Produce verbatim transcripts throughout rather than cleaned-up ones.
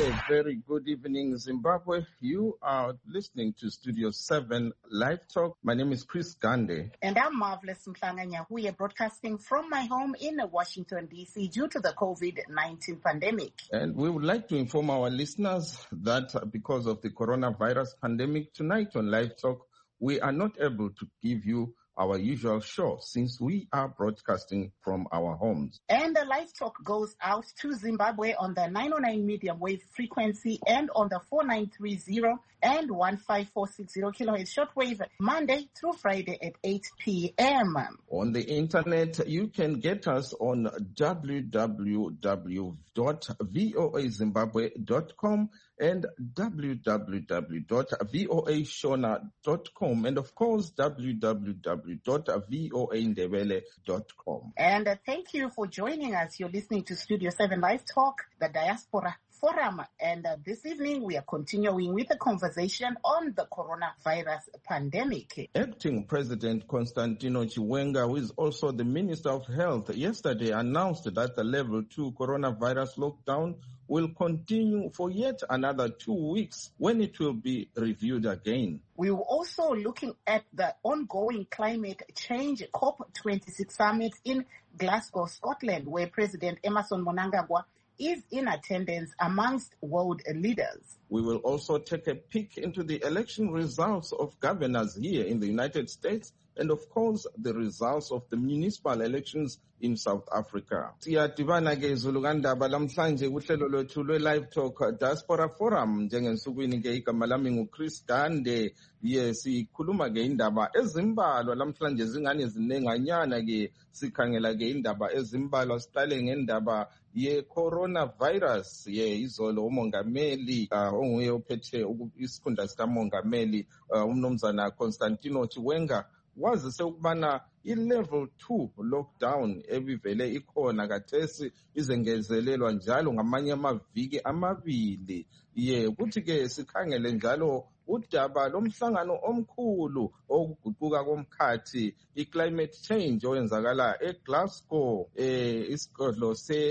A very good evening, Zimbabwe. You are listening to Studio seven Live Talk. My name is Chris Gande. And I'm Marvelous Mhlanga. We are broadcasting from my home in Washington, D C due to the COVID nineteen pandemic. And we would like to inform our listeners that because of the coronavirus pandemic, tonight on Live Talk, we are not able to give you our usual show since we are broadcasting from our homes. And the Live Talk goes out to Zimbabwe on the nine oh nine medium wave frequency and on the four nine three zero and one five four six zero kilohertz shortwave Monday through Friday at eight p.m. On the internet, you can get us on w w w dot v o a zimbabwe dot com and w w w dot v o a shona dot com and of course w w w dot v o a ndebele dot com. And uh, thank you for joining us. You're listening to Studio seven Live Talk, the Diaspora Forum, and uh, this evening we are continuing with the conversation on the coronavirus pandemic. Acting President Constantino Chiwenga, who is also the Minister of Health, yesterday announced that the level two coronavirus lockdown will continue for yet another two weeks when it will be reviewed again. We were also looking at the ongoing climate change COP twenty-six summit in Glasgow, Scotland, where President Emmerson Mnangagwa is in attendance amongst world leaders. We will also take a peek into the election results of governors here in the United States and, of course, the results of the municipal elections in South Africa. Siyadibana ke izulukandaba lamhlanje kuhlelo lwethu lwe-Live Talk Diaspora Forum njengensukwini ke igama lami nguChris Gande. Ye sikhuluma ke indaba ezimbalwa lamhlanje zingane zinenganyana ke sikhangela ke indaba ezimbalwa siqale ngendaba ye coronavirus ye izolo umongameli uh, onguye ophethe isikhundla sikamongameli uh, umnumzana Constantino Chiwenga wazise ukubana i-level two lockdown ebivele ikhona kathesi izengezelelwa njalo ngamanye amaviki amabili. Ye kuthi ke sikhangele njalo udaba lomhlangano omkhulu okuguquka komkhathi i-climate change oyenzakala eGlasgow, eh isigodlo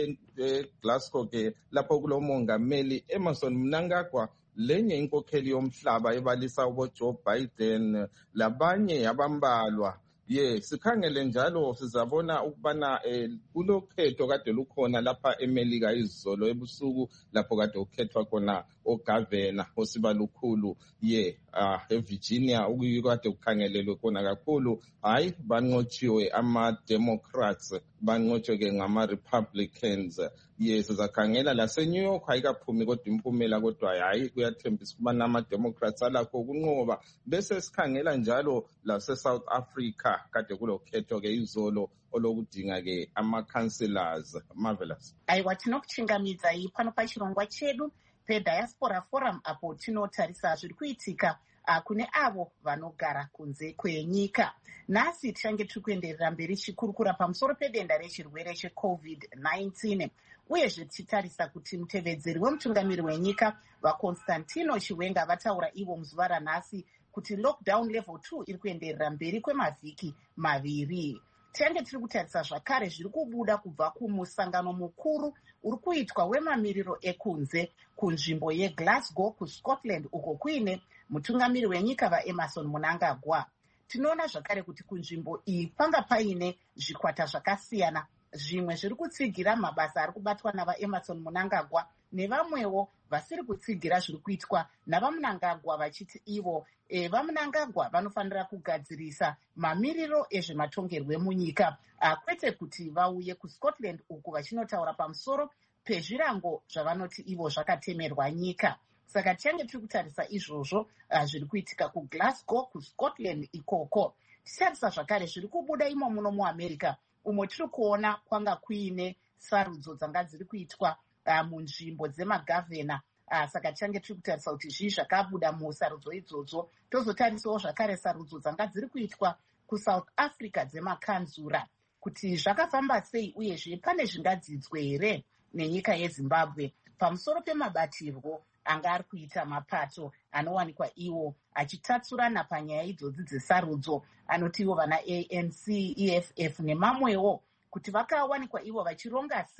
se-Glasgow ke lapho kulomongameli Emmerson Mnangagwa, lenye inkokheli yomhlaba ebalisa ubo Joe Biden labanye abambalwa. Ye sikhangele njalo sizabona ukubana eh, kulokhetho kade lukhona lapha eMelika izolo ebusuku lapho kade ukhethwa khona ogavana osiba lukhulu ye uh, eVirginia ukuyikade ukhangelelwe khona kakhulu. Hayi banqotshiwe ama Democrats banqotshwe ke ngama Republicans. Ye sizakhangela lase New York ayikaphumi kodwa impumela kodwa hayi kuyathembisa ukubana ama Democrats alakho kunqoba. Bese sikhangela njalo lase South Africa kade kulokhetho ke izolo olokudinga ke ama councillors. Marvelous. Aiwa tinokuchingamidza pano pachirongwa chedu peDiaspora Forum apo tinotarisa zviri kuitika uh, kune avo vanogara kunze kwenyika. Nhasi tichange tiri kuenderera mberi chikurukura pamusoro pedenda rechirwere checovid nineteen uyezve tichitarisa kuti mutevedzeri wemutungamiri wenyika vaConstantino Chiwenga vataura ivo muzuva ranhasi kuti lockdown level two iri kuenderera mberi kwemavhiki maviri. Tichange tiri kutarisa zvakare zviri kubuda kubva kumusangano mukuru uri kuitwa wemamiriro ekunze kunzvimbo yeGlasgow kuScotland uko kuine mutungamiri wenyika vaEmmerson Mnangagwa. Tinoona zvakare kuti kunzvimbo iyi panga paine zvikwata zvakasiyana, zvimwe zviri kutsigira mabasa ari kubatwa navaEmmerson Mnangagwa nevamwewo vasiri kutsigira zviri kuitwa navaMnangagwa vachiti ivo e, vaMnangagwa vanofanira kugadzirisa mamiriro ezvematongerwo emunyika kwete kuti vauye kuScotland uku vachinotaura pamusoro pezvirango zvavanoti ivo zvakatemerwa nyika. Saka tichange tiri kutarisa izvozvo uh, zviri kuitika kuGlasgow kuScotland ikoko. Titarisa zvakare zviri kubuda imo muno muAmerica umwe tiri kuona kwanga kuine sarudzo dzanga dziri kuitwa uh, munzvimbo dzemagavhena. Uh, saka tichange tiri kutarisa kuti zvii zvakabuda musarudzo idzodzo. Tozotarisawo zvakare sarudzo dzanga dziri kuitwa kuSouth Africa dzemakanzura kuti zvakafamba sei uyezve pane zvingadzidzwe here nenyika yeZimbabwe pamusoro pemabatirwo anga ari kuita mapato anowanikwa iwo achitatsurana panyaya idzodzi dzesarudzo anoti ivo vana A N C, E F F nemamwewo kuti vakawanikwa ivo vachironga sei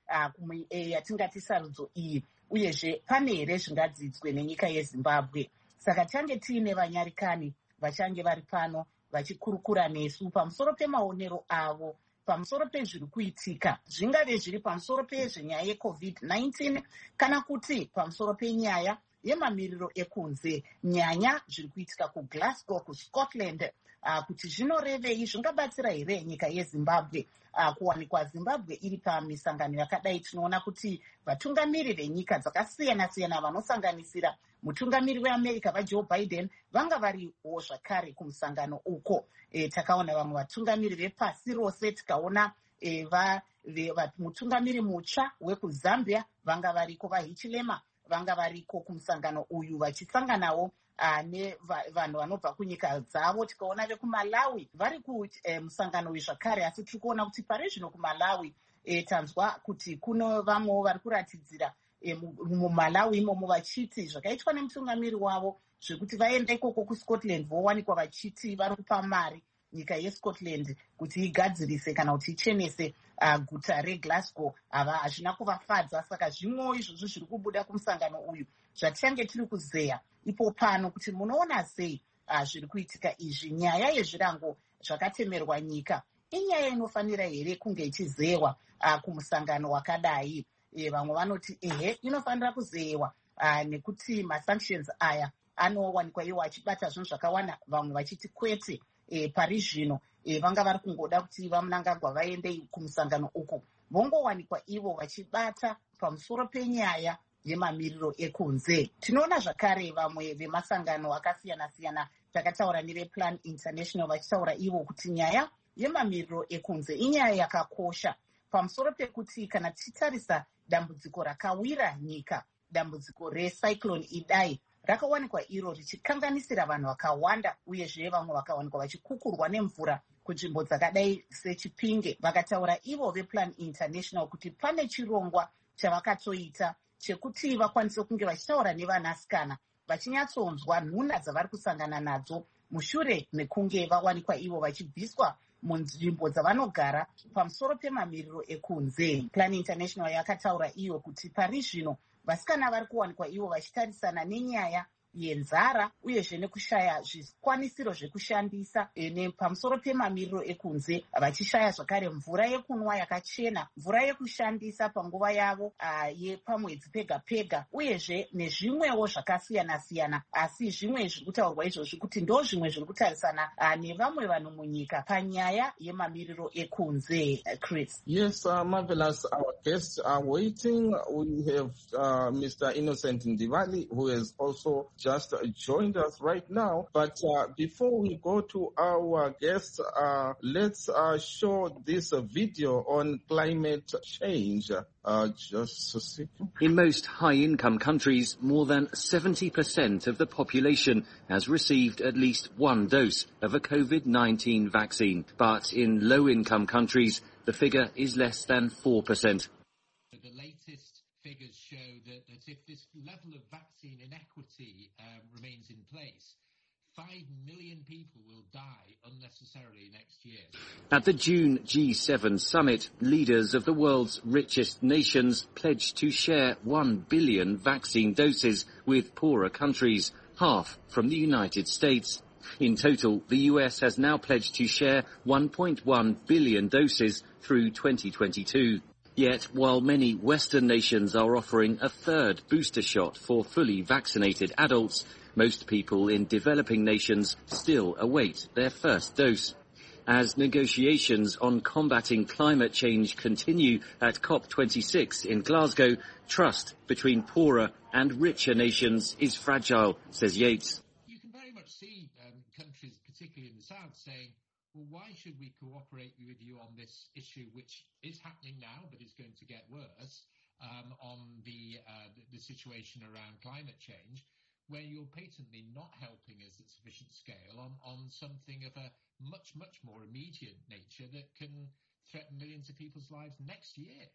yatingati sarudzo iyi, uyezve pane here zvingadzidzwe nenyika yeZimbabwe. Saka tange tiine vanyarikani vachange vari pano vachikurukura nesu pamusoro pemaonero avo pamusoro pezviri kuitika, zvingave zviri pamusoro pezvenyaya yecovid nineteen kana kuti pamusoro penyaya yemamiriro ekunze, nyanya zviri kuitika kuGlasgow kuScotland, uh, kuti zvinorevei, zvingabatsira here nyika yeZimbabwe. Uh, kuwanikwa Zimbabwe iri pamisangano yakadai, tinoona kuti vatungamiri venyika dzakasiyana-siyana vanosanganisira mutungamiri weAmerica vaJoe Biden vanga variwo zvakare kumusangano uko. E, takaona vamwe vatungamiri vepasi rose, tikaona e, va, va, mutungamiri mutsva wekuZambia vanga variko, vaHichilema vanga variko kumusangano uyu vachisanganawo uh, nevanhu vanobva kunyika dzavo. Tikaona vekuMalawi vari kumusangano uyu zvakare, asi tiri kuona kuti pari zvino kuMalawi e, tanzwa kuti kuno vamwewo vari kuratidzira e, muMalawi imomo vachiti zvakaitwa nemutungamiri wavo zvekuti vaenda ikoko kuScotland vowanikwa vachiti vari kupa mari nyika yeScotland kuti igadzirise kana kuti ichenese uh, guta reGlasgow. Ava hazvina kuvafadza, saka zvimwewo izvozvo zviri kubuda kumusangano uyu zvatichange tiri kuzeya ipo pano kuti munoona sei uh, zviri kuitika izvi. Nyaya yezvirango zvakatemerwa nyika inyaya inofanira here kunge ichizeyewa uh, kumusangano wakadai? E, vamwe vanoti ehe, inofanira kuzeyewa uh, nekuti masanctions aya anowanikwa iwo achibata zvinhu zvakawanda, vamwe vachiti kwete. E, pari zvino e, vanga vari kungoda kuti vamunangagwa vaende kumusangano uku vongowanikwa ivo vachibata pamusoro penyaya yemamiriro ekunze. Tinoona zvakare vamwe vemasangano akasiyana-siyana, takataura nevePlan International vachitaura ivo kuti nyaya yemamiriro ekunze inyaya yakakosha pamusoro pekuti kana tichitarisa dambudziko rakawira nyika, dambudziko recyclone Idai rakawanikwa iro richikanganisira vanhu vakawanda, uyezve vamwe vakawanikwa vachikukurwa nemvura kunzvimbo dzakadai seChipinge. Vakataura ivo vePlan International kuti pane chirongwa chavakatoita chekuti vakwanise kunge vachitaura nevanasikana vachinyatsonzwa nhuna dzavari kusangana nadzo mushure mekunge vawanikwa ivo vachibviswa munzvimbo dzavanogara pamusoro pemamiriro ekunze. Plan International yakataura iyo kuti pari zvino vasikana vari kuwanikwa ivo vachitarisana nenyaya yenzara uyezve nekushaya zvikwanisiro zvekushandisa e, pamusoro pemamiriro ekunze, vachishaya zvakare mvura yekunwa yakachena, mvura yekushandisa panguva yavo uh, yepamwedzi pega pega, uyezve nezvimwewo zvakasiyana-siyana. Asi zvimwe zviri kutaurwa izvozvi kuti ndo zvimwe zviri kutarisana uh, nevamwe vanhu munyika panyaya yemamiriro ekunze. uh, Chris. Yes, uh, marvelous. Our guests are waiting. We have uh, Mister Innocent Ndivali, who has also just joined us right now. But uh, before we go to our guests, uh, let's uh, show this uh, video on climate change. Uh, just a second. In most high-income countries, more than seventy percent of the population has received at least one dose of a COVID nineteen vaccine. But in low-income countries, the figure is less than four percent. The latest figures show that, that if this level of vaccine inequity um, remains in place, five million people will die unnecessarily next year. At the June G seven summit, leaders of the world's richest nations pledged to share one billion vaccine doses with poorer countries, half from the United States. In total, the U S has now pledged to share one point one billion doses through twenty twenty-two. Yet, while many Western nations are offering a third booster shot for fully vaccinated adults, most people in developing nations still await their first dose. As negotiations on combating climate change continue at COP twenty-six in Glasgow, trust between poorer and richer nations is fragile, says Yates. You can very much see um, countries, particularly in the South, saying, well, why should we cooperate with you on this issue, which is happening now, but is going to get worse, um, on the, uh, the, the situation around climate change, where you're patently not helping us at sufficient scale on, on something of a much, much more immediate nature that can threaten millions of people's lives next year.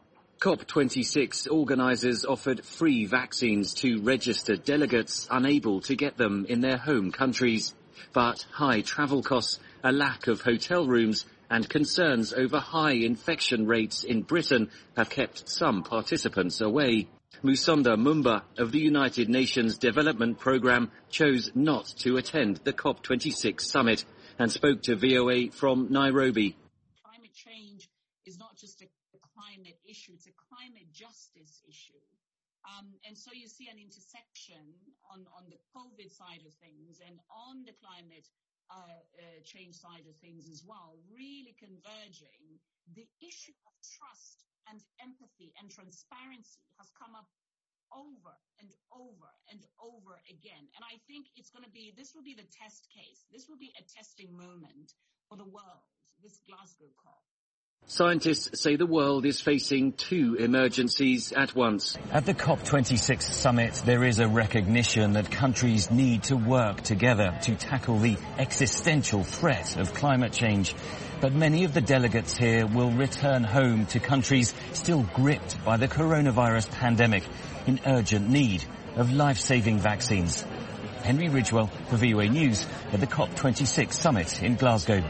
COP twenty-six organisers offered free vaccines to registered delegates unable to get them in their home countries. But high travel costs, a lack of hotel rooms and concerns over high infection rates in Britain have kept some participants away. Musonda Mumba of the United Nations Development Programme chose not to attend the COP twenty-six summit and spoke to V O A from Nairobi. Climate change is not just a climate issue, it's a climate justice issue. Um, and so you see an intersection on, on the COVID side of things and on the climate uh, uh, change side of things as well, really converging. The issue of trust and empathy and transparency has come up over and over and over again. And I think it's going to be, this will be the test case. This will be a testing moment for the world, this Glasgow COP. Scientists say the world is facing two emergencies at once. At the COP twenty-six summit, there is a recognition that countries need to work together to tackle the existential threat of climate change. But many of the delegates here will return home to countries still gripped by the coronavirus pandemic in urgent need of life-saving vaccines. Henry Ridgewell for V O A News at the COP twenty-six summit in Glasgow.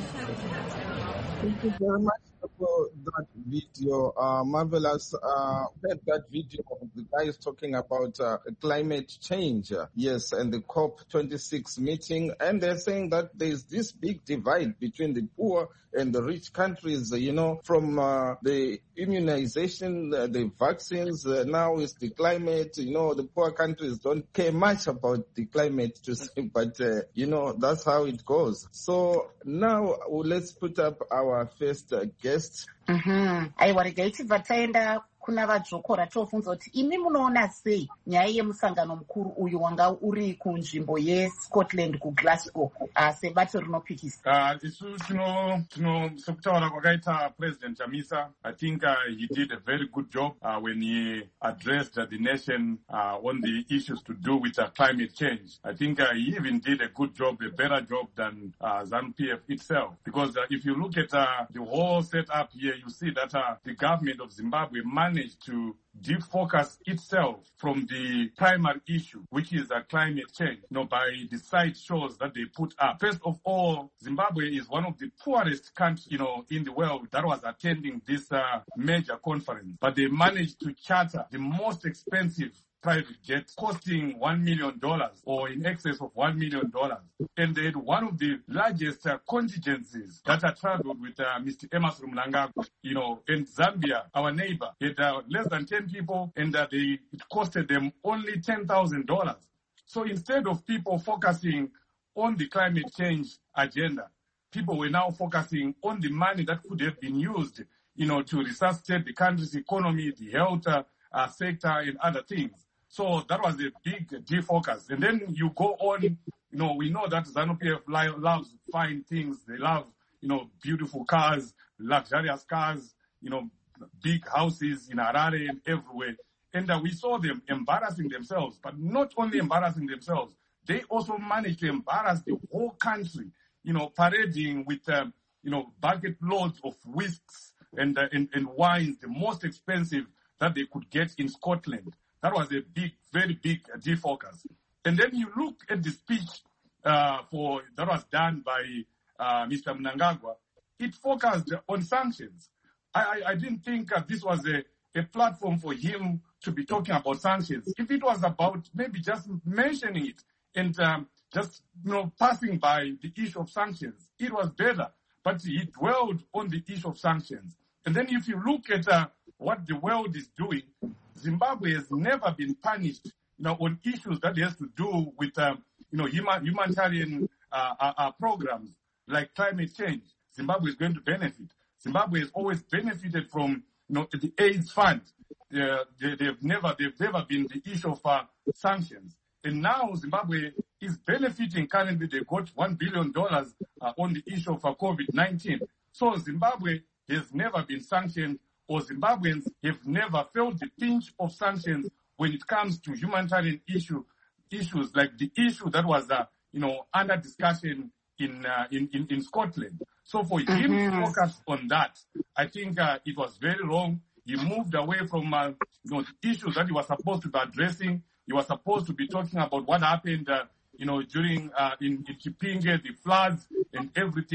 Thank you very much for that video. Uh, marvelous. Uh, heard that video of the guys talking about uh, climate change. Uh, yes, and the COP twenty-six meeting. And they're saying that there's this big divide between the poor and the rich countries, uh, you know, from uh, the immunization, uh, the vaccines, uh, now is the climate. You know, the poor countries don't care much about the climate, to say, but, uh, you know, that's how it goes. So now well, let's put up our first uh, guest. Mm-hmm. aiwa regai tibva taenda kuna vadzvokora tobvunza kuti imi munoona sei nyaya yemusangano mukuru uyu wanga uri kunzvimbo yeScotland kuGlasgow uh, sebato rinopikisa. Uh, isu tino tino sekutaura kwakaita President Chamisa, I think uh, he did a very good job uh, when he addressed uh, the nation uh, on the issues to do with uh, climate change. I think uh, he even did a good job, a better job than uh, ZANU-P F itself. Because uh, if you look at uh, the whole setup here, you see that uh, the government of Zimbabwe managed to defocus itself from the primary issue, which is uh, climate change, you know, by the side shows that they put up. First of all, Zimbabwe is one of the poorest countries, you know, in the world that was attending this uh, major conference. But they managed to charter the most expensive private jet costing one million dollars or in excess of one million dollars. And they had one of the largest uh, contingencies that are traveled with uh, Mister Emmerson Mnangagwa, you know, in Zambia, our neighbor, had uh, less than ten people, and uh, they, it costed them only ten thousand dollars. So instead of people focusing on the climate change agenda, people were now focusing on the money that could have been used, you know, to resuscitate the country's economy, the health uh, uh, sector, and other things. So that was a big defocus. And then you go on, you know, we know that ZANU-P F loves fine things. They love, you know, beautiful cars, luxurious cars, you know, big houses in Harare and everywhere. And uh, we saw them embarrassing themselves, but not only embarrassing themselves, they also managed to embarrass the whole country, you know, parading with, um, you know, bucket loads of whisks and, uh, and, and wines, the most expensive that they could get in Scotland. That was a big, very big uh, defocus. And then you look at the speech uh, for that was done by uh, Mister Mnangagwa. It focused on sanctions. I, I, I didn't think uh, this was a, a platform for him to be talking about sanctions. If it was about maybe just mentioning it and um, just, you know, passing by the issue of sanctions, it was better. But he dwelled on the issue of sanctions. And then if you look at uh, what the world is doing, Zimbabwe has never been punished, you know, on issues that has to do with, um, you know, human, humanitarian uh, uh, uh, programs like climate change. Zimbabwe is going to benefit. Zimbabwe has always benefited from, you know, the AIDS fund. They, they, they've never, they've never been the issue of uh, sanctions. And now Zimbabwe is benefiting. Currently, they got one billion dollars uh, on the issue of uh, COVID nineteen. So Zimbabwe has never been sanctioned, or Zimbabweans have never felt the pinch of sanctions when it comes to humanitarian issue, issues like the issue that was, uh, you know, under discussion in, uh, in, in, in Scotland. So for him mm-hmm. to focus on that, I think uh, it was very wrong. He moved away from, uh, you know, the issues that he was supposed to be addressing. He was supposed to be talking about what happened, uh, you know, during, uh, in, in Chipinge, the floods and everything.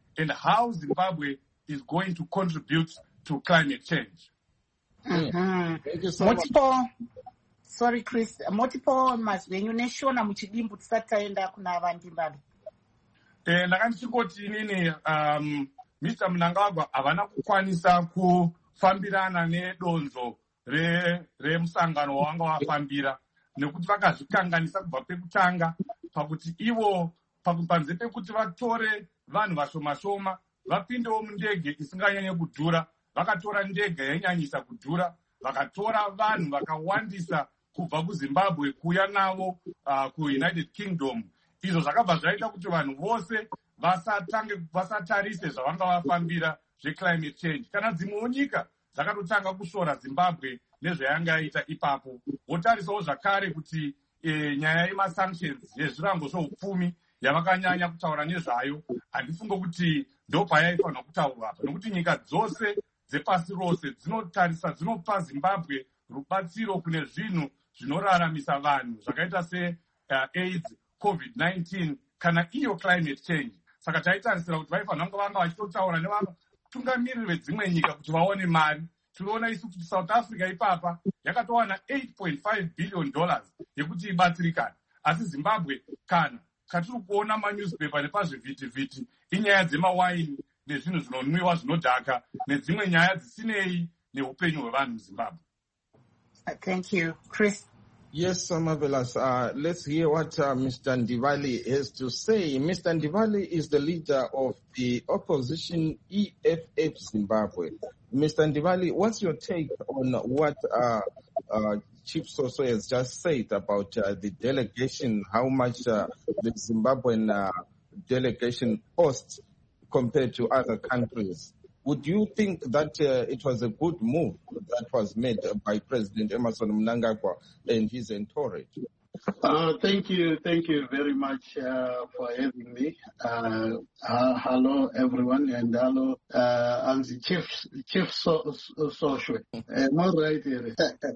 and how Zimbabwe is going to contribute to climate change. Mm-hmm. Thank you so multiple, much. Sorry, Chris. Multiple mazwenyu neshona muchidimbu tisati taenda kuna vandimbali. Eh, ndakandichingoti inini um, Mister Mnangagwa havana kukwanisa kufambirana nedonzo remusangano re wanga wafambira nekuti vakazvikanganisa kubva pekutanga pakuti ivo panze pekuti vatore vanhu vashoma shoma vapindewo mundege isinganyanye kudhura, vakatora ndege yainyanyisa kudhura, vakatora vanhu vakawandisa kubva kuZimbabwe kuya navo uh, kuUnited Kingdom. Izvo zvakabva zvaita kuti vanhu vose vasatange vasatarise zvavanga vafambira zveclimate change. Kana dzimwewo nyika dzakatotanga kushora Zimbabwe nezvayanga yaita ipapo, votarisawo zvakare kuti e, nyaya yemasanctions yezvirango zveupfumi yavakanyanya kutaura nezvayo, handifunge kuti ndo payaifanira kutaurwa apa, nokuti nyika dzose dzepasi rose dzinotarisa dzinopa Zimbabwe rubatsiro kune zvinhu zvinoraramisa vanhu zvakaita se uh, AIDS, COVID nineteen kana iyo climate change. Saka taitarisira kuti vaifanira kunge vanga vachitotaura nevavatungamiriri vedzimwe nyika kuti vaone mari. Tinoona isu kuti South Africa ipapa yakatowana eight point five billion dollars yekuti ibatsirikane, asi Zimbabwe kana katiri kuona manewspaper nepazvivhitivhiti inyaya dzemawaini nezvinhu zvinonwiwa zvinodhaka nedzimwe nyaya dzisinei neupenyu hwevanhu muZimbabwe. Thank you. Chris? Yes, Marvelous. Uh, let's hear what uh, Mister Ndivali has to say. Mister Ndivali is the leader of the opposition E F F Zimbabwe. Mister Ndivali, what's your take on what uh, uh, Chief Soso has just said about uh, the delegation, how much uh, the Zimbabwean uh, delegation costs compared to other countries? Would you think that uh, it was a good move that was made by President Emmerson Mnangagwa and his entourage? Uh, thank you, thank you very much uh, for having me. Uh, uh, hello, everyone, and hello, uh, I'm the Chief Chief so, so, Social. I'm all right here.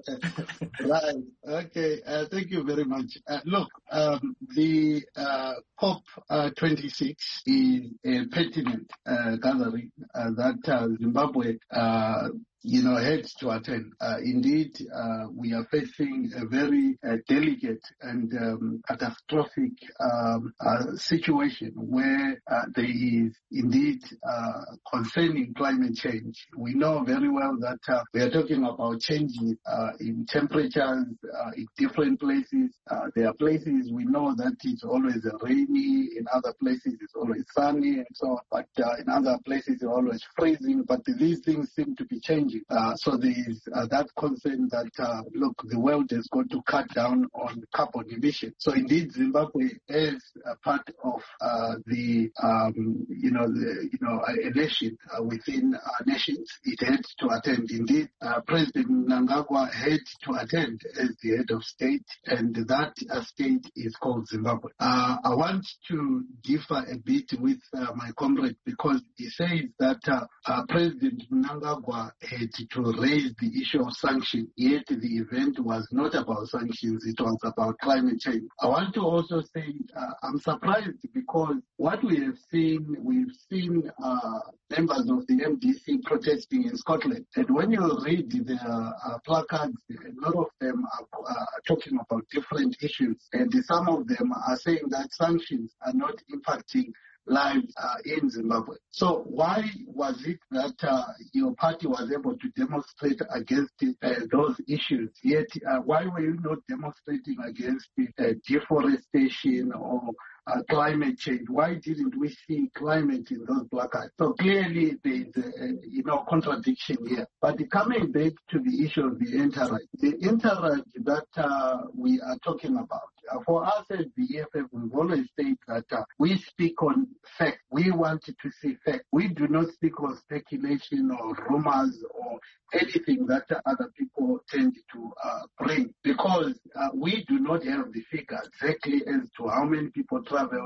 Right. Okay. Uh, thank you very much. Uh, look, um, the uh, COP uh, twenty-six is a pertinent uh, gathering uh, that uh, Zimbabwe uh, you know, had to attend. Uh, indeed, uh, we are facing a very uh, delicate and um, catastrophic um, uh, situation where uh, there is indeed uh, concerning climate change. We know very well that uh, we are talking about changes uh, in temperatures uh, in different places. Uh, there are places we know that it's always rainy, in other places it's always sunny and so on, but uh, in other places it's always freezing, but these things seem to be changing. Uh, so there is uh, that concern that, uh, look, the world has got to cut down on carbon emissions. So indeed, Zimbabwe is a part of uh, the, um, you know, the, you know, a nation uh, within our nations. It had to attend. Indeed, uh, President Mnangagwa had to attend as the head of state, and that uh, state is called Zimbabwe. Uh, I want to differ a bit with uh, my comrade because he says that uh, uh, President Mnangagwa had to raise the issue of sanctions, yet the event was not about sanctions, it was about climate change. I want to also say uh, I'm surprised because what we have seen, we've seen uh, members of the M D C protesting in Scotland. And when you read the uh, placards, a lot of them are uh, talking about different issues. And some of them are saying that sanctions are not impacting lives uh, in Zimbabwe. So why was it that uh, your party was able to demonstrate against uh, those issues, yet uh, why were you not demonstrating against uh, deforestation or uh, climate change? Why didn't we see climate in those placards? So clearly there is a, a you know, contradiction here. But coming back to the issue of the entourage, the entourage that uh, we are talking about, uh, for us as the E F F, we've always said that uh, we speak on fact. We wanted to see fact. We do not speak on speculation or rumors or anything that other people tend to uh, bring, because uh, we do not have the figure exactly as to how many people traveled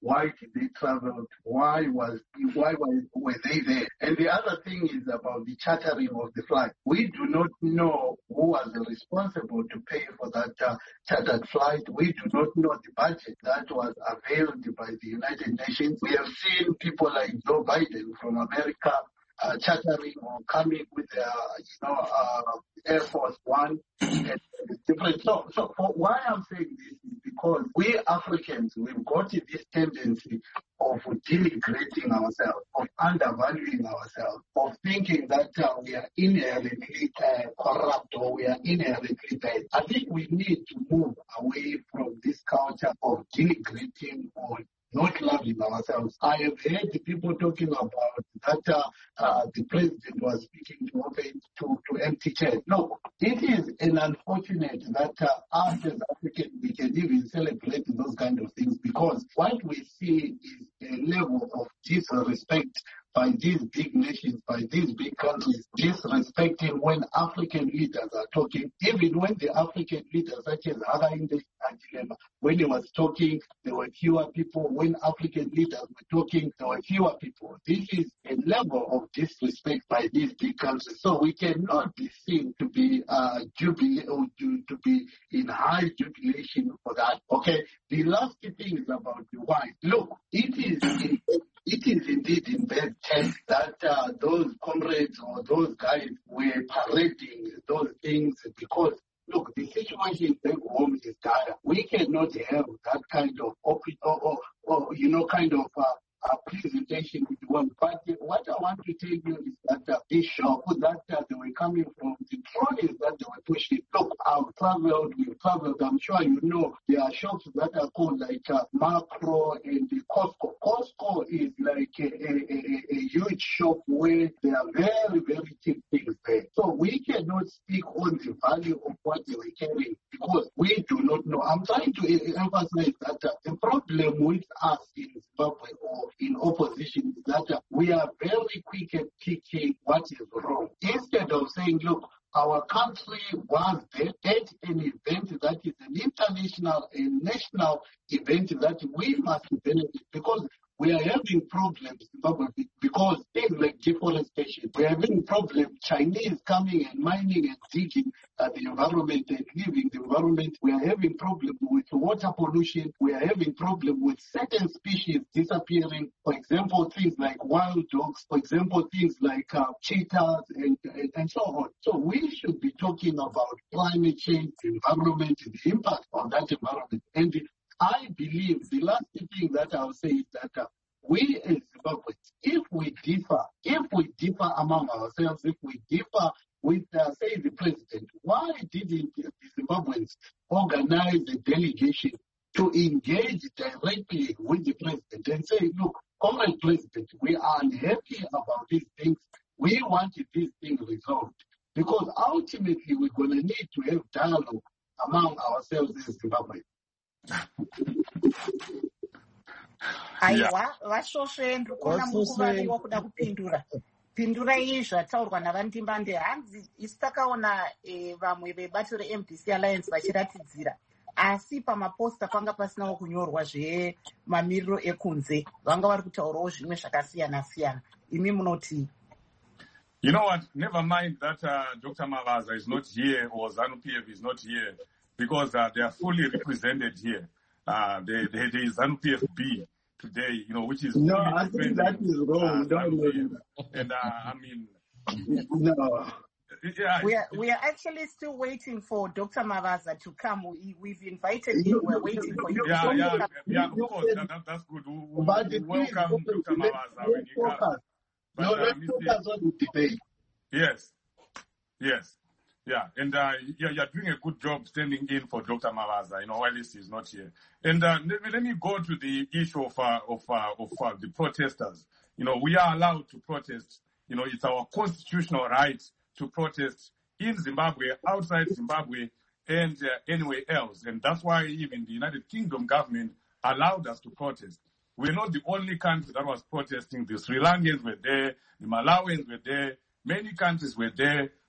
Why did they travel? Why was why were, were they there? And the other thing is about the chartering of the flight. We do not know who was responsible to pay for that uh, chartered flight. We do not know the budget that was availed by the United Nations. We have seen people like Joe Biden from America Uh, chartering or coming with uh, you know uh, Air Force One and different. So, so for why I'm saying this is because we Africans, we've got this tendency of denigrating ourselves, of undervaluing ourselves, of thinking that uh, we are inherently uh, corrupt or we are inherently bad. I think we need to move away from this culture of denigrating or not loving ourselves. I have heard the people talking about that uh, uh, the president was speaking to open to, to empty chairs. No, it is an unfortunate that uh, us as Africans, we can even celebrate those kind of things because what we see is a level of disrespect by these big nations, by these big countries, disrespecting when African leaders are talking, even when the African leaders such as Hakainde Hichilema, when he was talking, there were fewer people. When African leaders were talking, there were fewer people. This is a level of disrespect by these big countries. So we cannot be seen to be uh, jubilee or to, to be in high jubilation for that. Okay, the last thing is about the wine. Look, it is in, it is indeed in bad taste that uh, those comrades or those guys were parading those things because look, the situation back home is dire. We cannot have that kind of, or, or, or you know, kind of uh, uh, presentation with one. But what I want to tell you is that uh, the shock that uh, they were coming from, the trolleys that they were pushing. Look, I've traveled, we've traveled. I'm sure you know there are shops that are called like uh, Macro and the Costco. Costco is like a, a, a, a huge shop where there are very, very cheap things there. So we cannot speak on the value of what they were carrying because we do not know. I'm trying to emphasize that uh, the problem with us in Zimbabwe or in opposition is that uh, we are very quick at picking what is wrong. Instead of saying, look, our country was there at an event that is an international and national event that we must benefit because we are having problems because things like deforestation. We are having problems, Chinese coming and mining and digging uh, the environment and leaving the environment. We are having problems with water pollution. We are having problems with certain species disappearing. For example, things like wild dogs. For example, things like uh, cheetahs and, and, and so on. So we should be talking about climate change, environment, and the impact on that environment. And the, I believe the last thing that I'll say is that uh, we as Zimbabweans, if we differ, if we differ among ourselves, if we differ with, uh, say, the president, why didn't the Zimbabweans organize a delegation to engage directly with the president and say, look, comrade president, we are unhappy about these things. We want these things resolved. Because ultimately we're going to need to have dialogue among ourselves as Zimbabweans. aiwa vasvosve ndikuona mukuvariwa kuda kupindura pindurai zvataurwa navandimbande hanzi isi takaona vamwe vebato reM D C Alliance vachiratidzira asi pamaposta panga pasinawo kunyorwa zvemamiriro ekunze vanga vari kutaurawo zvimwe zvakasiyana siyana imi munoti. You know what, never mind that uh, Doctor Mavaza is not here or ZANU-P F is not here because uh, they are fully represented here. Uh, they, they, there is ZANU-P F B today, you know, which is no, I think that is wrong. Uh, no, and uh, I mean, no. Yeah, we are we are actually still waiting for Doctor Mavaza to come. We, we've invited him. We're waiting for you. Yeah, yeah, yeah, yeah. Of course, that, that, that's good. We, we, but we welcome Doctor Mavaza when he comes. But, no, uh, let's focus on the debate. Yes, yes. Yeah, and uh, yeah, you're doing a good job standing in for Doctor Mavaza, you know, while this is not here. And uh, let, me, let me go to the issue of uh, of uh, of uh, the protesters. You know, we are allowed to protest. You know, it's our constitutional right to protest in Zimbabwe, outside Zimbabwe, and uh, anywhere else. And that's why even the United Kingdom government allowed us to protest. We're not the only country that was protesting. The Sri Lankans were there, the Malawians were there, many countries were there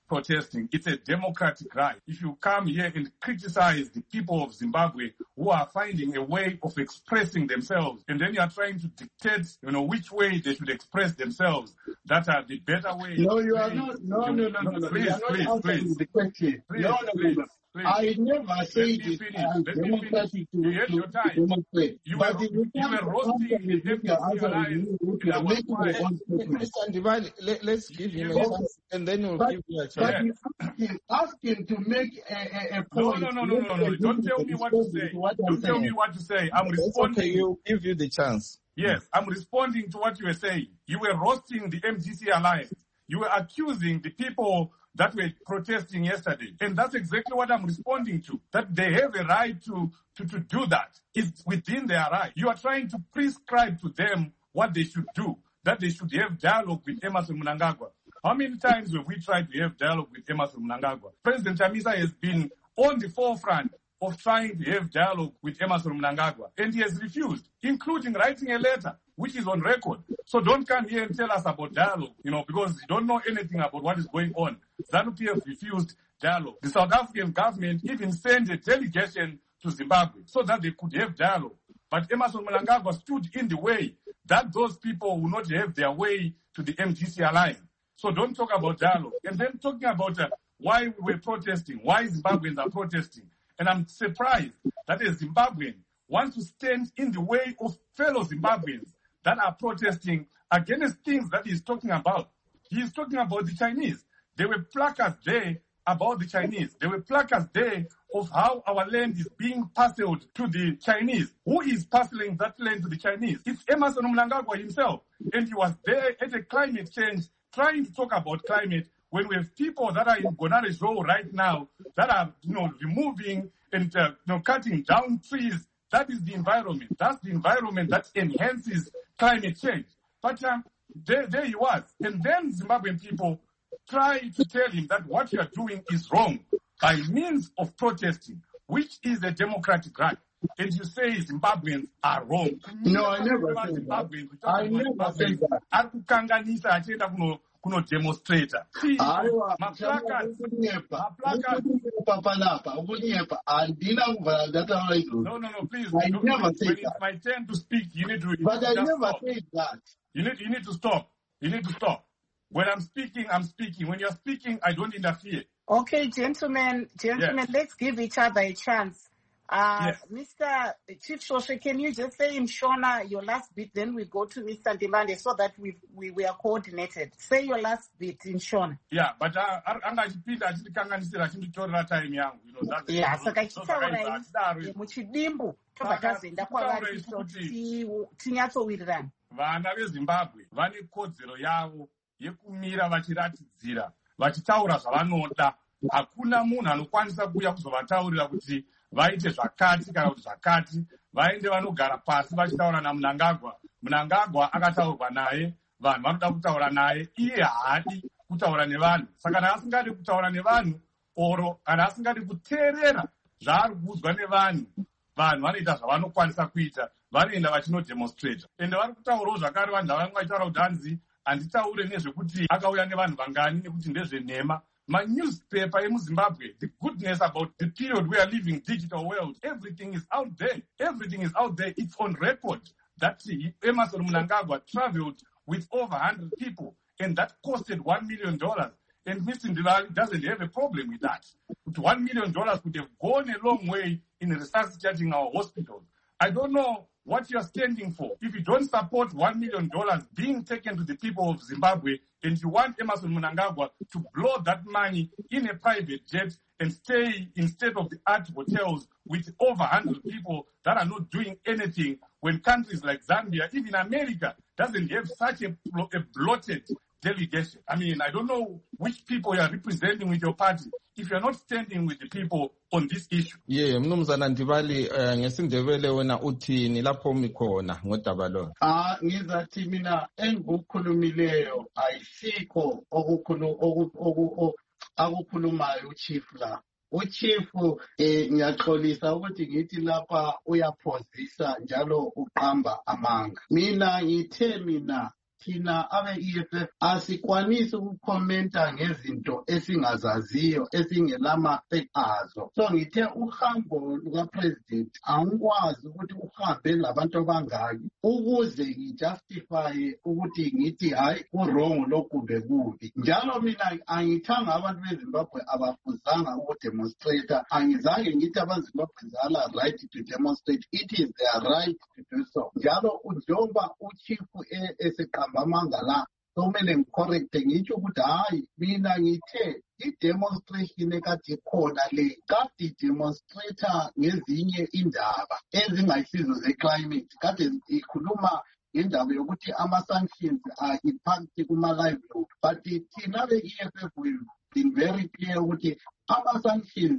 protesting. It's a democratic right. If you come here and criticize the people of Zimbabwe who are finding a way of expressing themselves, and then you are trying to dictate, you know, which way they should express themselves, that are the better way. No, you are not. No, no, no, no, no. Please, you are not please, answering please. the question. Please, no, no, please, no, no. please. I never said it as democratic to, you to, your time. to demonstrate. You but were, you, you were roasting the M D C alliance. you are making your own statement. Mister Ndibali, let, let's give him a chance, and then we'll but, give you a chance. But you ask him, ask him to make a, a, a point. No, no, no, no, no, no. Don't tell me what to say. What Don't tell me what to say. I'm It's responding. okay, we'll give you the chance. Yes, I'm responding to what you were saying. You were roasting the M D C alliance. You were accusing the people that were protesting yesterday. And that's exactly what I'm responding to, that they have a right to, to, to do that. It's within their right. You are trying to prescribe to them what they should do, that they should have dialogue with Emmerson Mnangagwa. How many times have we tried to have dialogue with Emmerson Mnangagwa? President Chamisa has been on the forefront of trying to have dialogue with Emmerson Mnangagwa, and he has refused, including writing a letter, which is on record. So don't come here and tell us about dialogue, you know, because you don't know anything about what is going on. ZANU-P F refused dialogue. The South African government even sent a delegation to Zimbabwe so that they could have dialogue. But Emmerson Mnangagwa stood in the way that those people will not have their way to the M D C alliance. So don't talk about dialogue. And then talking about uh, why we were protesting, why Zimbabweans are protesting. And I'm surprised that a Zimbabwean wants to stand in the way of fellow Zimbabweans that are protesting against things that he's talking about. He is talking about the Chinese. There were placards there about the Chinese. There were placards there of how our land is being parceled to the Chinese. Who is parceling that land to the Chinese? It's Emmerson Mnangagwa himself. And he was there at a climate change, trying to talk about climate, when we have people that are in Gonare Row right now that are, you know, removing and uh, you know, cutting down trees. That is the environment. That's the environment that enhances climate change. But um, there, there he was. And then Zimbabwean people try to tell him that what you are doing is wrong by means of protesting, which is a democratic right. And you say Zimbabweans are wrong. No, I never said that. I never said that. Kuno demonstrator. Aiwa, papalapa, ukunyepa, andina kuvala data right. No, no, no, please. I no, never when said it's that. my turn to speak, you need to. You But need I to never stop. said that. You need, you need to stop. You need to stop. When I'm speaking, I'm speaking. When you're speaking, I don't interfere. Okay, gentlemen, gentlemen, Yes. let's give each other a chance. Uh, Yes. Mister Chief Shoshe, can you just say in Shona your last bit, then we go to Mister Ndimande so that we we, we are coordinated. Say your last bit in Shona. Yeah, but uh, anga chipinda achitikanganisira chinditorera time yangu. You know, that's the Yeah, problem. saka So chitaurai zvakaita muchidimbu tobva Saka tazoenda kutaura kwavari isu kuti kuti- ti- tinyatsowirirana. vana vezimbabwe vane kodzero yavo yekumira vachiratidzira vachitaura zvavanoda. Hakuna munhu anokwanisa kuuya kuzovataurira kuti vaite zvakati kana kuti zvakati. Vaende vanogara pasi vachitaura naMnangagwa. Mnangagwa akataurwa naye, vanhu vanoda kutaura naye, iye haadi kutaura nevanhu. Saka kana asingadi kutaura nevanhu, oro kana asingadi kuteerera zvaari kuudzwa nevanhu, vanhu vanoita zvavanokwanisa kuita, vanoenda vachinodemonstrata. Ende vari kutaurawo zvakare vanhu vanenge vachitaura kuti hanzi handitaure nezvekuti akauya nevanhu vangani nekuti ndezvenhema. My newspaper in Zimbabwe, the goodness about the period we are living, digital world, everything is out there. Everything is out there. It's on record that Emmerson Mnangagwa traveled with over one hundred people, and that costed one million dollars. And Mister Ndilali doesn't have a problem with that. But one million dollars could have gone a long way in resuscitating our hospitals. I don't know what you're standing for. If you don't support one million dollars being taken to the people of Zimbabwe, and you want Emmerson Mnangagwa to blow that money in a private jet and stay in state-of-the-art hotels with over one hundred people that are not doing anything, when countries like Zambia, even America, doesn't have such a, a bloated delegation. I mean, I don't know which people you are representing with your party if you're not standing with the people on this issue. Yeah, Mnumzana Ndibali, uh, ngesindebele wena uthini lapho mikhona ngodaba lo. Ah, ngizathi mina engikukhulumileyo ayisikho okukhulu oku akukhulumayo uchief la. Uchief eh ngiyaxolisa ukuthi ngithi lapha uyaphozisa njalo uqamba amanga. Mina ngithe mina thina abe-E F F asikwanisi ukukhomenta ngezinto esingazaziyo esingelama-fact azo. So ngithe uhambo lukapresident angikwazi ukuthi uhambe labantu abangaki ukuze ngijustifye ukuthi ngithi hayi kurong lokhu kumbe kubi. Njalo mina angithanga abantu beZimbabwe abafuzanga ukudemonstrate. Angizange ngithi abaZimbabwe zala right to demonstrate. It is their right to do so. Njalo njengoba uchifu eseqamba amanga la somele ngicorrecte ngitsho ukuthi hayi mina ngithe i-demonstration ekade khona le kade demonstrator ngezinye indaba ezingayisizo ze-climate kade ikhuluma indaba yokuthi ama-sanctions are impact kuma-livelihood. But thina be-E F F we've been very clear ukuthi ama-sanctions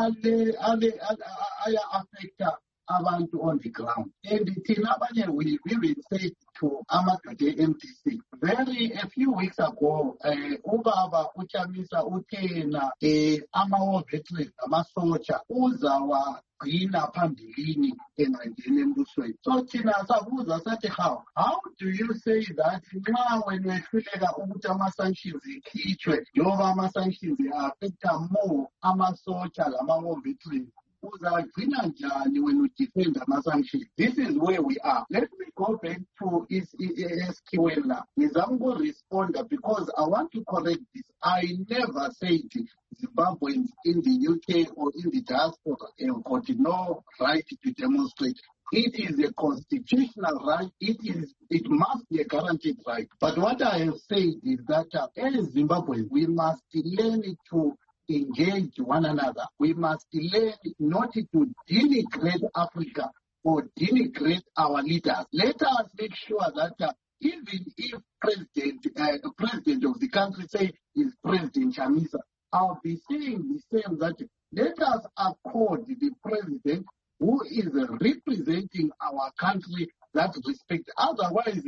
aya-affecta abantu on the ground. And thina abanye we even said to amadoda e-M D C very a few weeks ago ubaba uChamisa uthena ama-war veterans ama-soldier uzawa gcina phambilini engangeni embusweni. So thina sabuza sathi how how do you say that nxa wena wehluleka ukuthi ama-sanctions ikhitshwe njengoba ama-sanctions affecta more ama-soldier lama-war veterans uzagcina njani when we defend ama-sanctions? This is where we are. Let me go back to Eskiwela. Ngizama ukuresponder because I want to correct this. I never said Zimbabweans in the U K or in the diaspora have got no right to demonstrate. It is a constitutional right. It is. It must be a guaranteed right. But what I have said is that uh, as Zimbabweans, we must learn to engage one another. We must learn not to denigrate Africa or denigrate our leaders. Let us make sure that uh, even if president, uh, the president of the country say is President Chamisa, I'll be saying the same that let us accord the president who is representing our country that respect. Otherwise,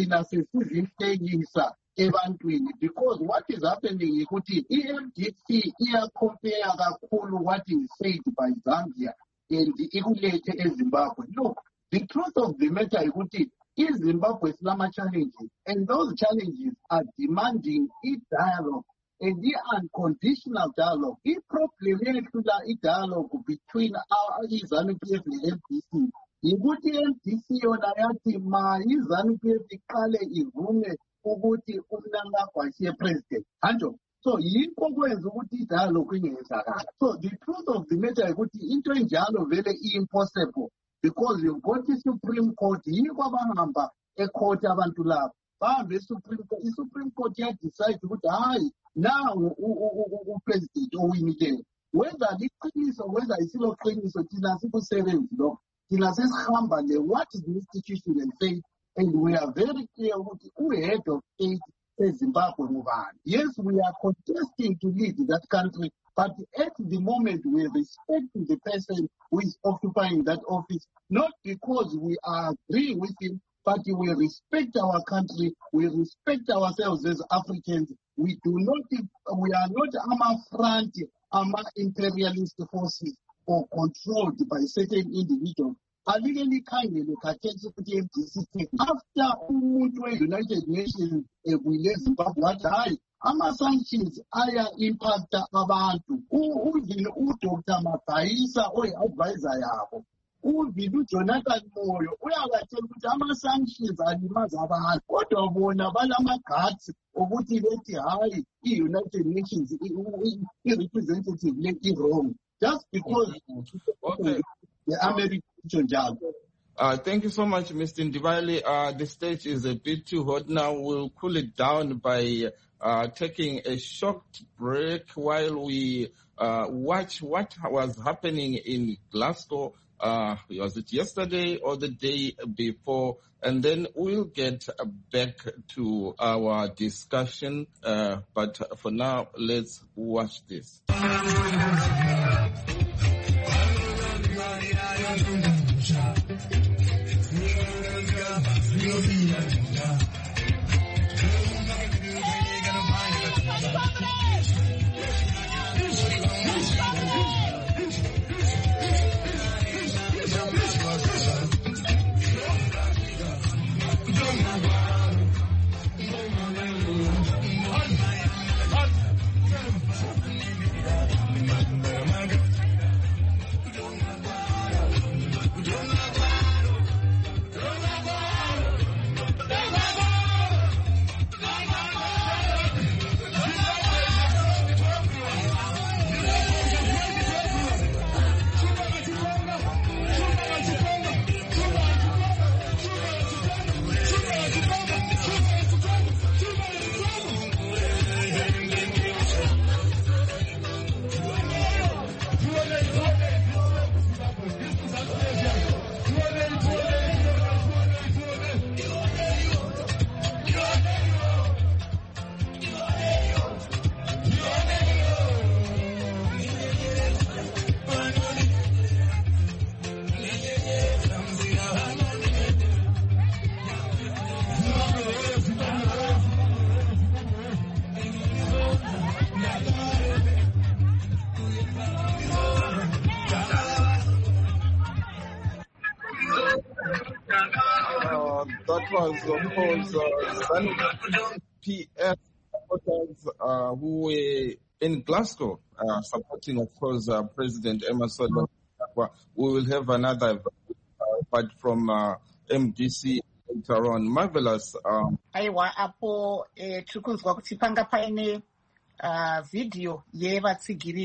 because what is happening is E M D C here compare kakhulu what is said by Zambia and the Zimbabwe. Look, the truth of the matter is Zimbabwe's Lama challenges, and those challenges are demanding a dialogue. And the unconditional dialogue, the problem is dialogue between our ZANU P F and M D C. Ikuti M D C yona yathi ma izanu P F iqale ivume ukuthi umnanga kwasiye president. Anjo. So yikho kwenza ukuthi dialogue ingenzakala. So the truth of the matter ukuthi into enjalo vele impossible because you've got the Supreme Court yikho abahamba ecourt abantu labo. Bahambe eSupreme Court. iSupreme Court yadecide ukuthi hayi now upresident owinile. Whether liqiniso whether isilo qiniso thina sikusebenzi lo. Thina sesihamba le what is the institution and say and we are very clear ukuthi uhead of state eZimbabwe ngubani. Yes, we are contesting to lead that country, but at the moment we respect the person who is occupying that office, not because we are agreeing with him, but we respect our country, we respect ourselves as Africans. We do not, we are not ama front, ama imperialist forces or controlled by certain individuals. Alikeni khangele khathethi ukuthi M D C after umuntu we-United Nations ebuyile eZimbabwe wathi hayi ama-sanctions aya impacta abantu. Uvile uDr Mabhayisa oyi-advisor yabo, uvile uJonathan Moyo uyakatshela ukuthi ama-sanctions alimaza abantu, kodwa bona balama-guts ukuthi bethi hayi i-United Nations i-representative le i-wrong just because okay. the American Uh, thank you so much, Mister Ndibali. Uh, the stage is a bit too hot now. We'll cool it down by uh, taking a short break while we uh, watch what was happening in Glasgow. Uh, was it yesterday or the day before? And then we'll get back to our discussion. Uh, but for now, let's watch this. That was, of course, uh, ZANU P F supporters uh, who were in Glasgow uh, supporting, of course, uh, President Emmerson Mnangagwa. We will have another uh, but from uh, M D C later on. Marvelous. Um, Aiwa apo eh, tirikunzwa kuti panga paine uh, video yevatsigiri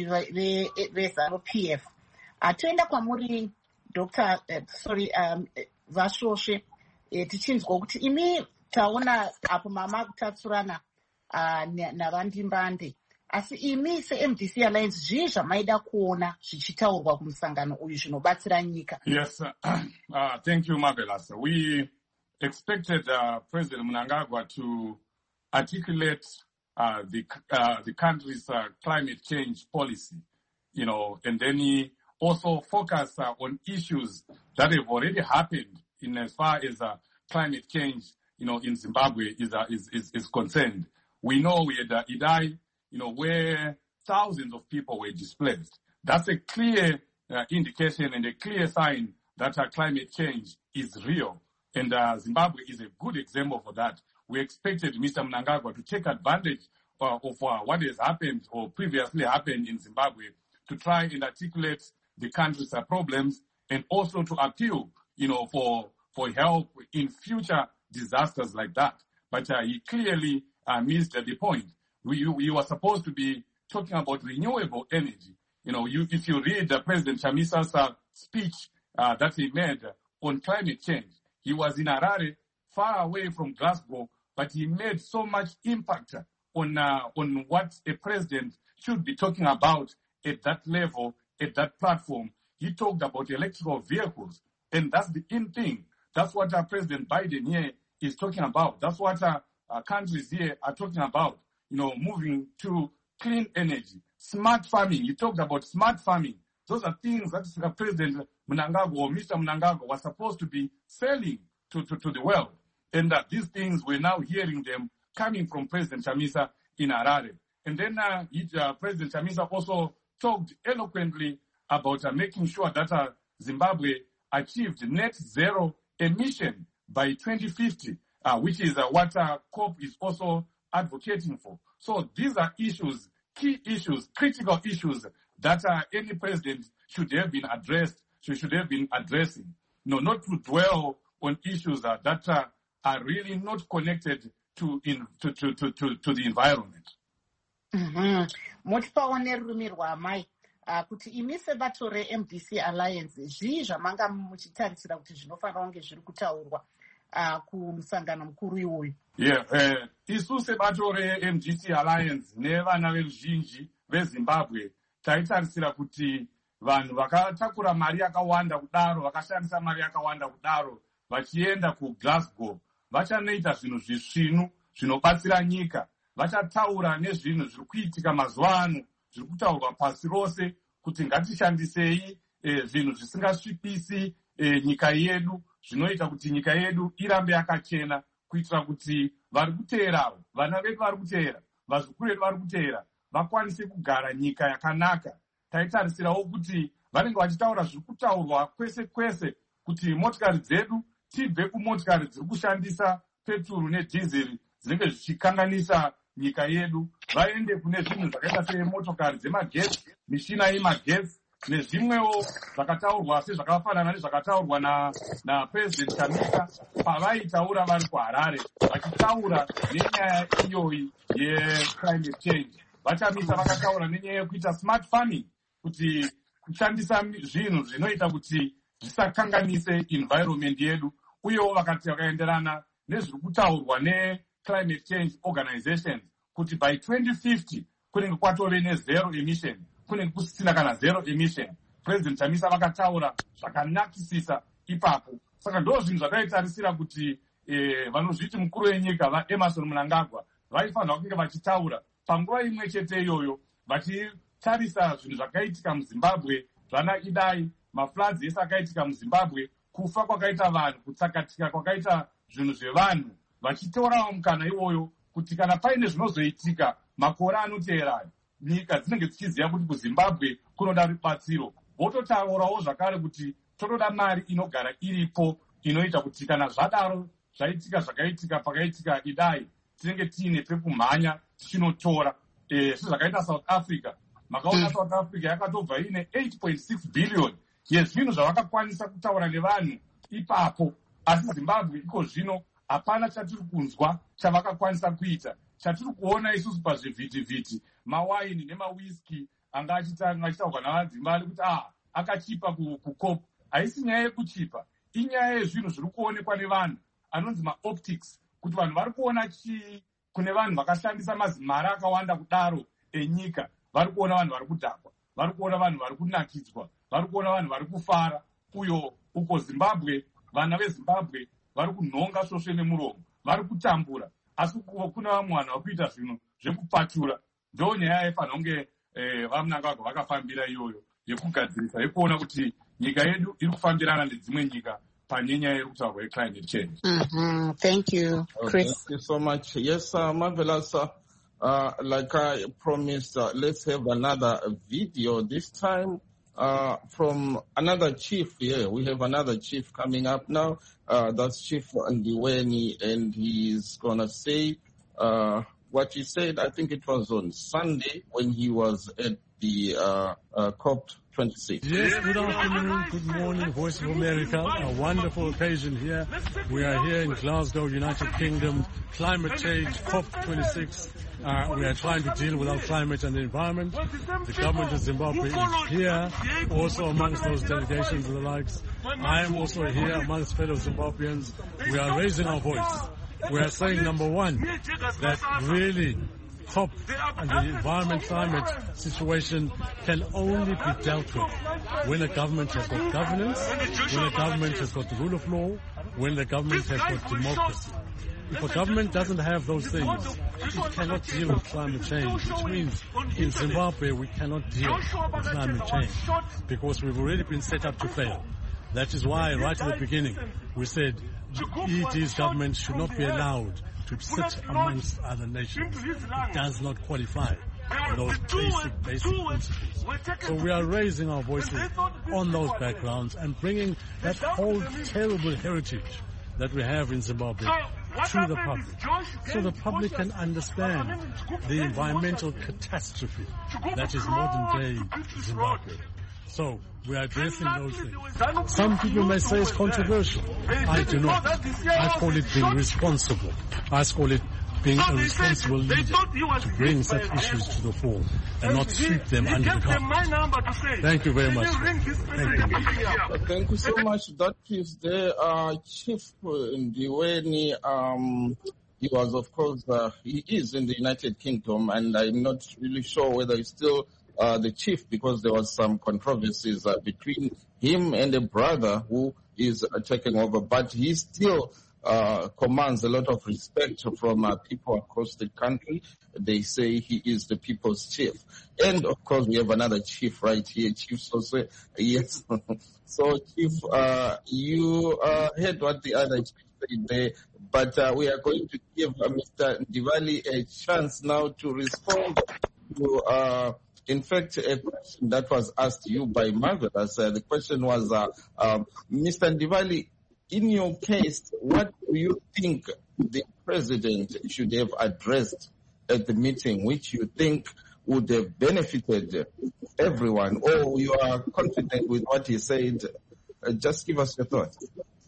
vezanu P F. Atoenda kwamuri Doctor uh, sorry um, Vasvosve eh, tichinzwa kuti imi taona apo mama kutatsurana uh, navandimbande asi imi se-M D C Alliance zvii zvamaida kuona zvichitaurwa kumusangano uyu zvinobatsira nyika? Yes, uh, uh, thank you, Marvelous. We expected uh, President Mnangagwa to articulate uh, the uh, the country's uh, climate change policy, you know, and then he also focus uh, on issues that have already happened in as far as uh, climate change, you know, in Zimbabwe is uh, is, is is concerned. We know we had uh, Idai, you know, where thousands of people were displaced. That's a clear uh, indication and a clear sign that uh, climate change is real. And uh, Zimbabwe is a good example for that. We expected Mister Mnangagwa to take advantage uh, of uh, what has happened or previously happened in Zimbabwe to try and articulate the country's uh, problems and also to appeal, you know, for, for help in future disasters like that. But uh, he clearly uh, missed uh, the point. We, we were supposed to be talking about renewable energy. You know, you, if you read uh, President Chamisa's uh, speech uh, that he made on climate change, he was in Harare, far away from Glasgow, but he made so much impact on uh, on what a president should be talking about at that level, at that platform. He talked about electrical vehicles, and that's the in thing. That's what uh, President Biden here is talking about. That's what uh, uh, countries here are talking about. You know, moving to clean energy, smart farming. You talked about smart farming. Those are things that uh, President Mnangagwa or Mister Mnangagwa was supposed to be selling to, to, to the world. And that uh, these things, we're now hearing them coming from President Chamisa in Harare. And then uh, he, uh, President Chamisa also talked eloquently about uh, making sure that uh, Zimbabwe achieved net zero emission by twenty fifty, uh, which is uh, what uh, COP is also advocating for. So these are issues, key issues, critical issues that uh, any president should have been addressed, should have been addressing. No, not to dwell on issues uh, that uh, are really not connected to, in, to, to, to, to, to the environment. Motipaone rurimi rwamai kuti imi sebato re-M D C Alliance zvii zvamanga muchitarisira kuti zvinofanira kunge zviri kutaurwa kumusangano mukuru iwoyu? Yeah, uh, isu sebato re-M D C Alliance nevana veruzhinji veZimbabwe taitarisira kuti vanhu vakatakura mari yakawanda kudaro, vakashandisa mari yakawanda kudaro vachienda kuGlasgow vachanoita zvinhu zvisvinu zvinobatsira nyika. Vachataura nezvinhu zviri kuitika mazuva ano zviri kutaurwa pasi rose kuti ngatishandisei eh, zvinhu zvisingasvipisi eh, nyika yedu, zvinoita kuti nyika yedu irambe yakachena, kuitira kuti vari kuteera, vana vedu vari kuteera, vazukuru vedu vari kuteera, vakwanise kugara nyika yakanaka. Taitarisirawo kuti vanenge vachitaura zviri kutaurwa kwese kwese kuti motikari dzedu tibve kumotikari dziri kushandisa peturu nedhizeri dzinenge zvichikanganisa nyika yedu, vaende kune zvinhu zvakaita semotokari dzemagetsi, mishina yemagetsi nezvimwewo zvakataurwa sezvakafanana nezvakataurwa na naPresident Chamisa pavaitaura vari kuHarare vachitaura nenyaya iyoyi yeclimate change. Vachamisa vakataura nenyaya yekuita smart farming, kuti kushandisa zvinhu zvinoita kuti zvisakanganise environment yedu, uyewo vakati vakaenderana nezviri kutaurwa neClimate Change Organization kuti by twenty fifty kunenge kwatove nezero emission, kunenge kusisina kana zero emission. President Chamisa vakataura zvakanakisisa ipapo. Saka ndo zvinhu zvakaitarisira kuti eh, vanozviti mukuru wenyika vaEmmerson Mnangagwa vaifanira kunge vachitaura panguva imwe chete iyoyo, vachitarisa zvinhu zvakaitika muZimbabwe, zvana Idai, mafloods ese akaitika muZimbabwe, kufa kwakaita vanhu, kutsakatika kwakaita zvinhu zvevanhu, vachitorawo mukana iwoyo kuti kana paine zvinozoitika makore anoteerayo, nyika dzinenge dzichiziva kuti kuZimbabwe kunoda rubatsiro. Vototaurawo zvakare kuti totoda mari inogara iripo inoita kuti kana zvadaro zvaitika zvakaitika pakaitika idai tinenge tiine pekumhanya tichinotora sezvakaita South Africa. Makaona South Africa yakatobva ine eight point six billion yezvinhu zvavakakwanisa kutaura nevanhu ipapo, asi Zimbabwe iko zvino hapana chatiri kunzwa chavakakwanisa kuita. Chatiri kuona isusu pazvivhitivhiti mawaini nemawhisky anga achitaurwa navadzimari kuti ah akachipa kuCOP. Haisi nyaya yekuchipa, inyaya yezvinhu zviri kuonekwa nevanhu anonzi maoptics, kuti vanhu vari kuona chii kune vanhu vakashandisa mazimari akawanda kudaro enyika. Vari kuona vanhu vari kudhakwa, vari kuona vanhu vari kunakidzwa, vari kuona vanhu vari kufara. Uyo uko Zimbabwe, vana veZimbabwe vari kunhonga svosve nemuromo, vari kutambura, asi kuna vamwe vanhu vari kuita zvinhu zvekupatura. Ndo nyaya yepanhonge vaMnangagwa vakafambira iyoyo yekugadzirisa, yekuona kuti nyika yedu iri kufambirana nedzimwe nyika panyenya iri kutaurwa yeclimate change. Mm-hmm. Thank you, Chris. Oh, thank you so much. Yes, uh, marvelous. Uh, uh, like I promised, uh, let's have another video this time uh, from another chief here. We have another chief coming up now. Uh, that's Chief Ndiweni, and he's going to say uh, what he said. I think it was on Sunday when he was at the uh, uh, COP twenty-six. Yes, good afternoon, good morning, Voice of America. A wonderful occasion here. We are here in Glasgow, United Kingdom, climate change, COP twenty-six. Uh, we are trying to deal with our climate and the environment. The government of Zimbabwe is here, also amongst those delegations and the likes. I am also here amongst fellow Zimbabweans. We are raising our voice. We are saying, number one, that really COP and the environment climate situation can only be dealt with when a government has got governance, when a government has got the rule of law, when the government has got democracy. If a government doesn't have those things, it cannot deal with climate change, which means in Zimbabwe we cannot deal with climate change because we've already been set up to fail. That is why right at the beginning we said E D's government should not be allowed to sit amongst other nations. It does not qualify for those basic, basic principles. So we are raising our voices on those backgrounds and bringing that whole terrible heritage that we have in Zimbabwe to the public, so the public can understand the environmental catastrophe that is modern day Zimbabwe. So we are addressing those things. Some people may say it's controversial. I do not. I call it being responsible. I call it being a responsible leader to bring such issues to the fore and not sweep them under the carpet. Thank you very much. Thank you. Thank you so much. That is the uh, Chief Ndiweni. Um, he was, of course, uh, he is in the United Kingdom, and I'm not really sure whether he's still uh, the chief because there was some controversies uh, between him and a brother who is uh, taking over, but he's still Uh, commands a lot of respect from uh, people across the country. They say he is the people's chief. And, of course, we have another chief right here, Chief Sose. Yes. So, Chief, uh, you uh, heard what the other chief said there, but uh, we are going to give uh, Mister Ndivali a chance now to respond to, uh, in fact, a question that was asked to you by Marvelous. Uh, the question was, uh, uh, Mister Ndivali, in your case, what do you think the president should have addressed at the meeting, which you think would have benefited everyone, or you are confident with what he said? Uh, just give us your thoughts.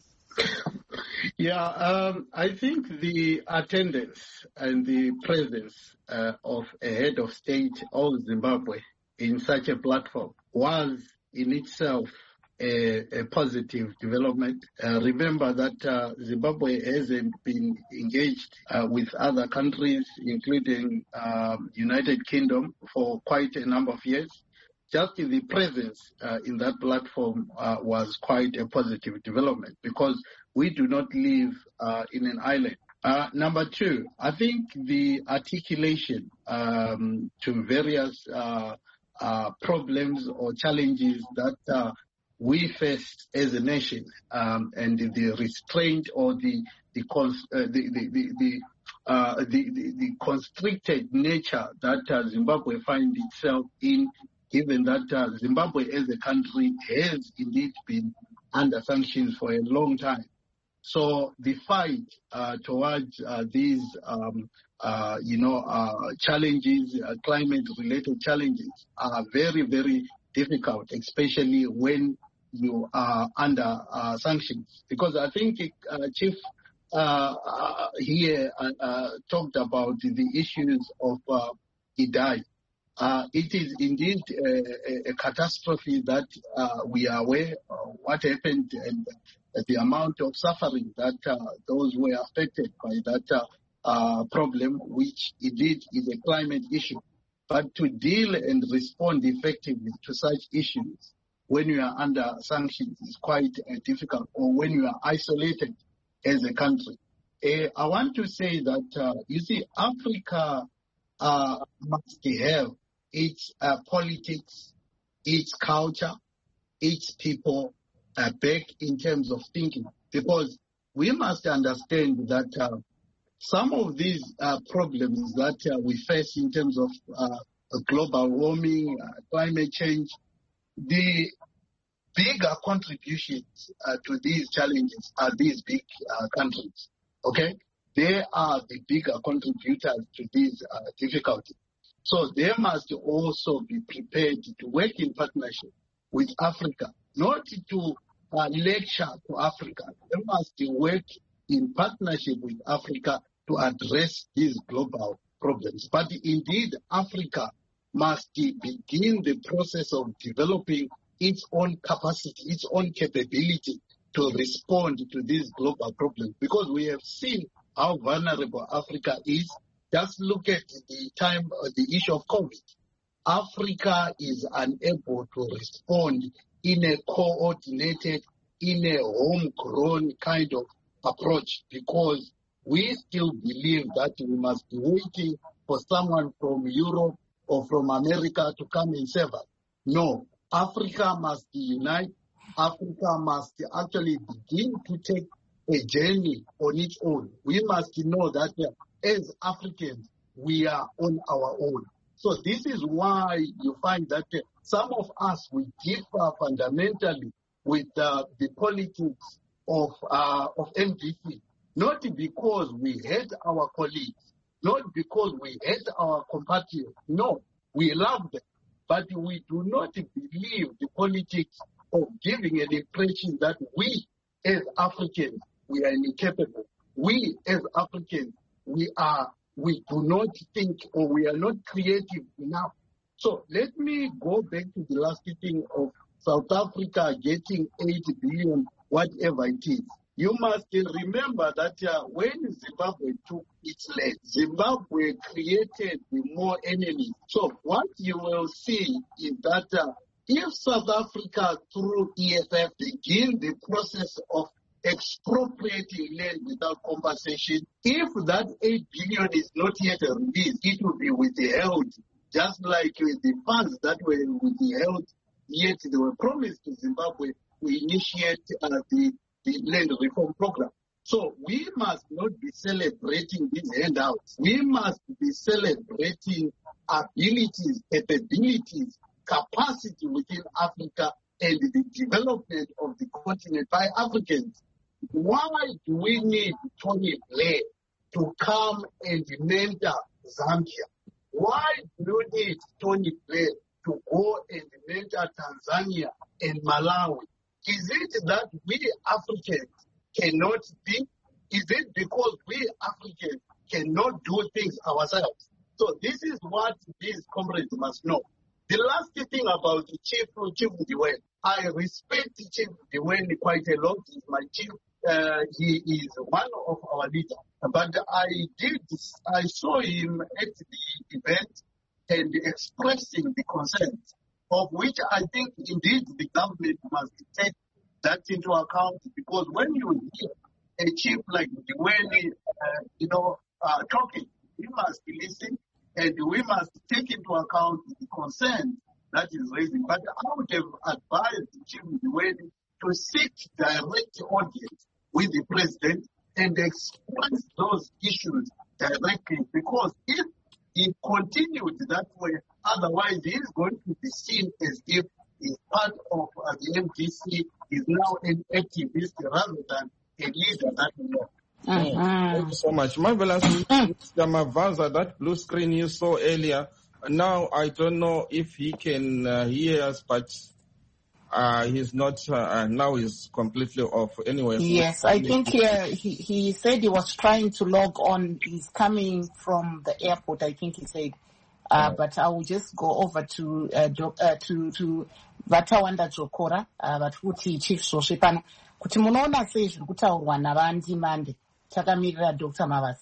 Yeah, um, I think the attendance and the presence uh, of a head of state of Zimbabwe in such a platform was in itself A, a positive development. Uh, remember that uh, Zimbabwe hasn't been engaged uh, with other countries, including um, United Kingdom, for quite a number of years. Just the presence uh, in that platform uh, was quite a positive development because we do not live uh, in an island. Uh, number two, I think the articulation um, to various uh, uh, problems or challenges that uh, we face as a nation, um, and the, the restraint or the the cons- uh, the the the the, uh, the the the constricted nature that uh, Zimbabwe finds itself in, given that uh, Zimbabwe as a country has indeed been under sanctions for a long time. So the fight uh, towards uh, these, um, uh, you know, uh, challenges, uh, climate-related challenges, are very, very difficult, especially when you are under uh, sanctions. Because I think uh, Chief uh, uh, here uh, uh, talked about the issues of uh, Idai. Uh, it is indeed a, a catastrophe that uh, we are aware of what happened and the amount of suffering that uh, those were affected by that uh, uh, problem, which indeed is a climate issue. But to deal and respond effectively to such issues when you are under sanctions is quite uh, difficult, or when you are isolated as a country. Uh, I want to say that, uh, you see, Africa uh, must have its uh, politics, its culture, its people uh, back in terms of thinking. Because we must understand that uh, some of these uh, problems that uh, we face in terms of uh, global warming, uh, climate change, the bigger contributions uh, to these challenges are these big uh, countries, okay? They are the bigger contributors to these uh, difficulties. So they must also be prepared to work in partnership with Africa, not to uh, lecture to Africa. They must work in partnership with Africa to address these global problems. But indeed, Africa must begin the process of developing its own capacity, its own capability to respond to these global problems. Because we have seen how vulnerable Africa is. Just look at the time, uh, the issue of COVID. Africa is unable to respond in a coordinated, in a homegrown kind of approach, because we still believe that we must be waiting for someone from Europe or from America to come and save us. No, Africa must unite. Africa must actually begin to take a journey on its own. We must know that uh, as Africans, we are on our own. So this is why you find that uh, some of us, we differ fundamentally with uh, the politics of uh, of M D C, not because we hate our colleagues, not because we hate our compatriots. No, we love them, but we do not believe the politics of giving an impression that we as Africans, we are incapable. We as Africans, we are, we do not think, or we are not creative enough. So let me go back to the last thing of South Africa getting eight billion, whatever it is. You must remember that uh, when Zimbabwe took its land, Zimbabwe created more enemies. So what you will see is that uh, if South Africa, through E F F, begin the process of expropriating land without compensation, if that eight billion is not yet released, it will be withheld, just like the funds that were withheld, yet they were promised to Zimbabwe to initiate uh, the, the land reform program. So we must not be celebrating these handouts. We must be celebrating abilities, capabilities, capacity within Africa and the development of the continent by Africans. Why do we need Tony Blair to come and mentor Zambia? Why do we need Tony Blair to go and mentor Tanzania and Malawi? Is it that we Africans cannot think? Is it because we Africans cannot do things ourselves? So this is what these comrades must know. The last thing about the Chief, Chief Ndiweni, I respect Chief Ndiweni quite a lot. He's my chief. Uh, he is one of our leaders. But I did, I saw him at the event and expressing the concerns, of which I think indeed the government must take that into account, because when you hear a chief like Ndiweni, uh, you know, uh, talking, we must listen and we must take into account the concern that is raising. But I would have advised Chief Ndiweni to seek direct audience with the president and express those issues directly, because if he continued that way, otherwise he is going to be seen as if he's part of uh, the M D C, is now an activist rather than a leader that we know. Mm-hmm. Thank you so much. Marvelous, Mister Mavaza, that blue screen you saw earlier. Now, I don't know if he can uh, hear us, but uh, he's not, uh, now he's completely off. Anyway. Yes, I think uh, he, he said he was trying to log on. He's coming from the airport, I think he said. Uh, but I will just go over to uh, do, uh, to to Vatawanda Jokora, uh, Vatuti Chief Soshipana. Kuti munoona sei zviri kutaurwa navandi mande takamirira Doctor Mavaza.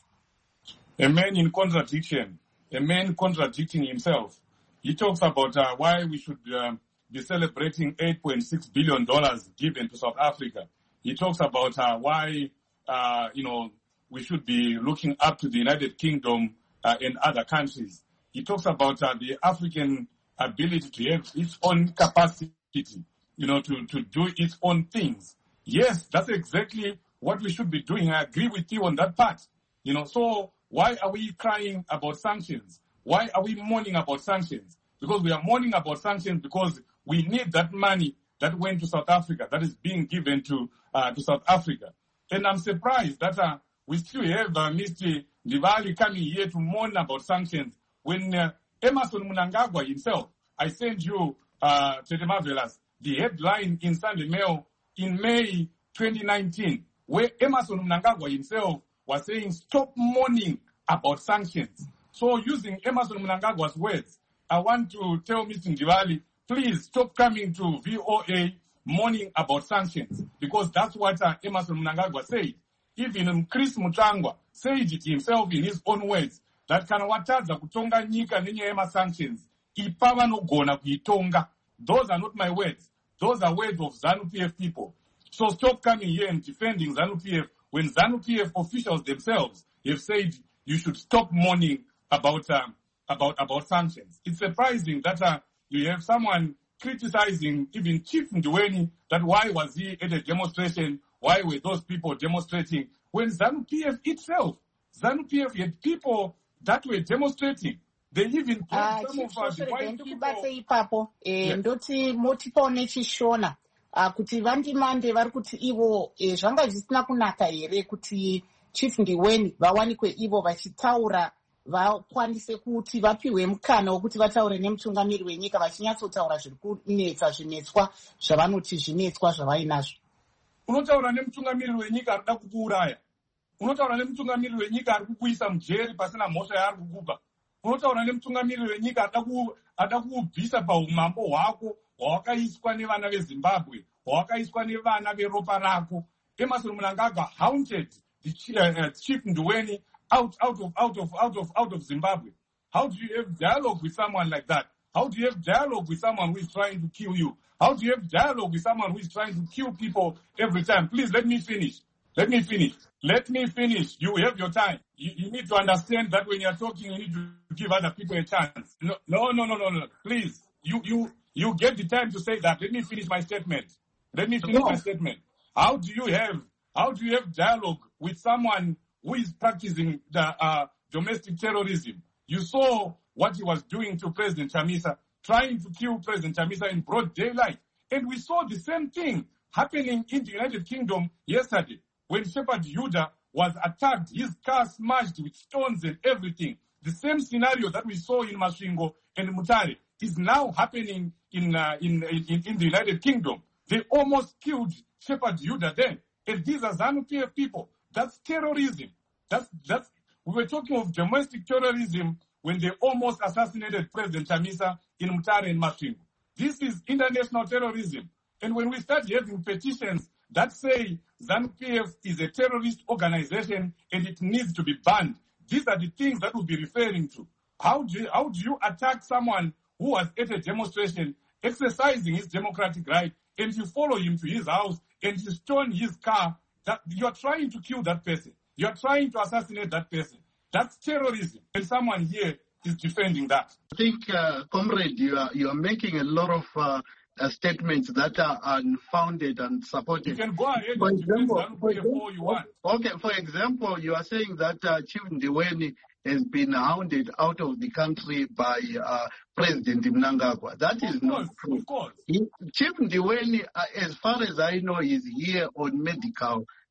A man in contradiction, a man contradicting himself. He talks about uh, why we should um, be celebrating eight point six billion dollars given to South Africa. He talks about uh, why uh, you know we should be looking up to the United Kingdom uh, and other countries. He talks about uh, the African ability to have its own capacity, you know, to, to do its own things. Yes, that's exactly what we should be doing. I agree with you on that part. You know, so why are we crying about sanctions? Why are we mourning about sanctions? Because we are mourning about sanctions because we need that money that went to South Africa, that is being given to uh, to South Africa. And I'm surprised that uh, we still have uh, Mister Ndivali coming here to mourn about sanctions when uh, Emmerson Mnangagwa himself, I sent you, uh, Tete Marvelous, the headline in Sunday Mail in May twenty nineteen, where Emmerson Mnangagwa himself was saying, stop mourning about sanctions. So using Emmerson Mnangagwa's words, I want to tell Mister Ndivali, please stop coming to V O A mourning about sanctions, because that's what uh, Emmerson Mnangagwa said. Even Chris Mutsvangwa said it himself in his own words, that kana watadza kutonga nyika nenyaya yema-sanctions, ipa vanogona kuitonga. Those are not my words. Those are words of ZANU-P F people. So stop coming here and defending ZANU-P F when ZANU-P F officials themselves have said you should stop mourning about um, about about sanctions. It's surprising that uh, you have someone criticizing even Chief Ndweni, that why was he at a demonstration? Why were those people demonstrating? When ZANU-P F itself, ZANU-P F had people that were demonstrating. They even uh, some of us white people. Ipapo, eh, yeah. Ndoti motipo nechishona. Uh, kuti vandimande vari kuti ivo eh, zvanga zvisina kunaka here kuti Chief Ndweni vawanikwe ivo vachitaura vakwanise kuti vapiwe mukana wekuti vataure nemutungamiri wenyika vachinyatsotaura zviri kunetsa zvinetswa zvavanoti zvinetswa zvavainazvo. Unotaura nemutungamiri wenyika ari kuda kukuuraya. Unotaura nemutungamiri wenyika ari kukuisa mujeri pasina mhosva yaari kukupa. Unotaura nemutungamiri wenyika ada kuubvisa paumambo hwako hwawakaiswa nevana veZimbabwe, hwawakaiswa nevana veropa rako. Emmerson Mnangagwa haunted the uh, Chief Ndweni out out of out of out of out of Zimbabwe. How do you have dialogue with someone like that? How do you have dialogue with someone who is trying to kill you? How do you have dialogue with someone who is trying to kill people every time? Please let me finish. Let me finish. Let me finish. You have your time. You, you need to understand that when you are talking, you need to give other people a chance. No, no, no, no, no, no. Please, you, you, you get the time to say that. Let me finish my statement. Let me finish my statement. How do you have, how do you have dialogue with someone who is practicing the uh, domestic terrorism? You saw what he was doing to President Chamisa, trying to kill President Chamisa in broad daylight. And we saw the same thing happening in the United Kingdom yesterday. When Shepherd Yuda was attacked, his car smashed with stones and everything. The same scenario that we saw in Masvingo and Mutare is now happening in, uh, in, in, in the United Kingdom. They almost killed Shepherd Yuda then. And these are ZANU-P F people. That's terrorism. That's, that's, we were talking of domestic terrorism when they almost assassinated President Chamisa in Mutare and Masvingo. This is international terrorism. And when we start having petitions that say ZANU-P F is a terrorist organization and it needs to be banned, these are the things that we'll be referring to. How do you, how do you attack someone who was at a demonstration exercising his democratic right, and you follow him to his house and you stone his car? That you're trying to kill that person. You're trying to assassinate that person. That's terrorism. And someone here is defending that. I think, uh, comrade, you are, you are making a lot of uh, uh, statements that are unfounded and supported. You can go ahead and defend ZANU-P F all you want. Okay, for example, you are saying that uh, Chief Ndweni has been hounded out of the country by uh, President Mnangagwa. That is of not course, true. Of course. He, Chief Ndweni, uh, as far as I know, is here on medical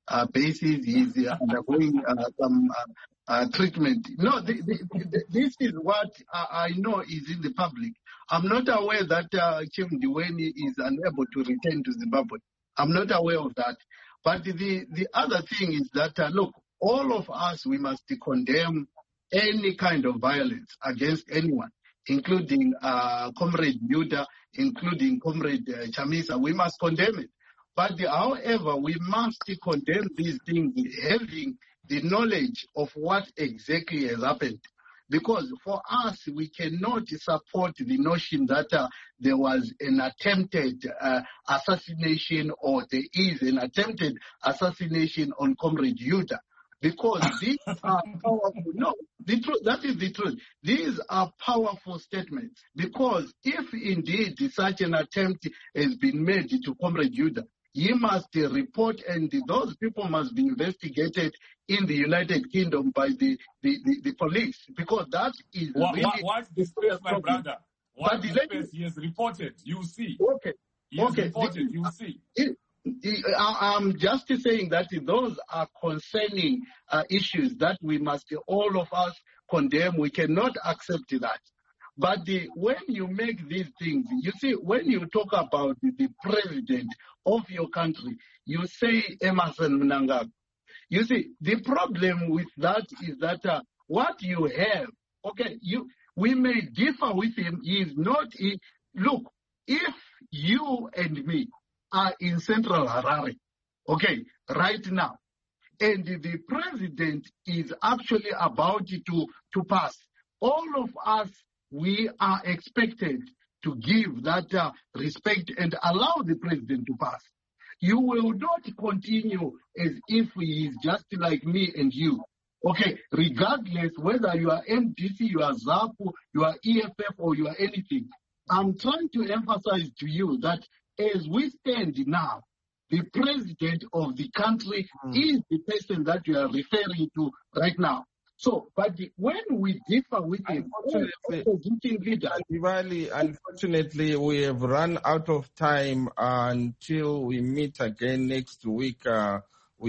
uh, basis. He's uh, undergoing uh, some uh, uh, treatment. No, the, the, the, this is what I, I know is in the public. I'm not aware that uh, Chief Ndiweni is unable to return to Zimbabwe. I'm not aware of that. But the, the other thing is that, uh, look, all of us, we must condemn any kind of violence against anyone, including uh, Comrade Yuda, including Comrade uh, Chamisa. We must condemn it. But the, however, we must condemn these things having the knowledge of what exactly has happened. Because for us, we cannot support the notion that uh, there was an attempted uh, assassination or there is an attempted assassination on Comrade Yuda. Because these are powerful. No, the truth, that is the truth. These are powerful statements. Because if indeed such an attempt has been made to Comrade Yuda, he must uh, report, and those people must be investigated in the United Kingdom by the, the, the, the police, because that is what, really... What, what's the space, my brother? What the space me, he has reported, you see. Okay. He has okay. reported, you see. It, it, I, I'm just saying that those are concerning uh, issues that we must, all of us, condemn. We cannot accept that. But the, when you make these things, you see, when you talk about the, the president of your country, you say Emmerson Mnangagwa. You see, the problem with that is that uh, what you have, okay, you we may differ with him. He is not, he, look, if you and me are in central Harare, okay, right now, and the president is actually about to, to pass, all of us, we are expected to give that uh, respect and allow the president to pass. You will not continue as if he is just like me and you. Okay, regardless whether you are M D C, you are ZAPU, you are E F F, or you are anything. I'm trying to emphasize to you that as we stand now, the president of the country mm. is the person that you are referring to right now. So, but the, when we differ with him, unfortunately, Diwali, unfortunately, we have run out of time uh, until we meet again next week. Uh,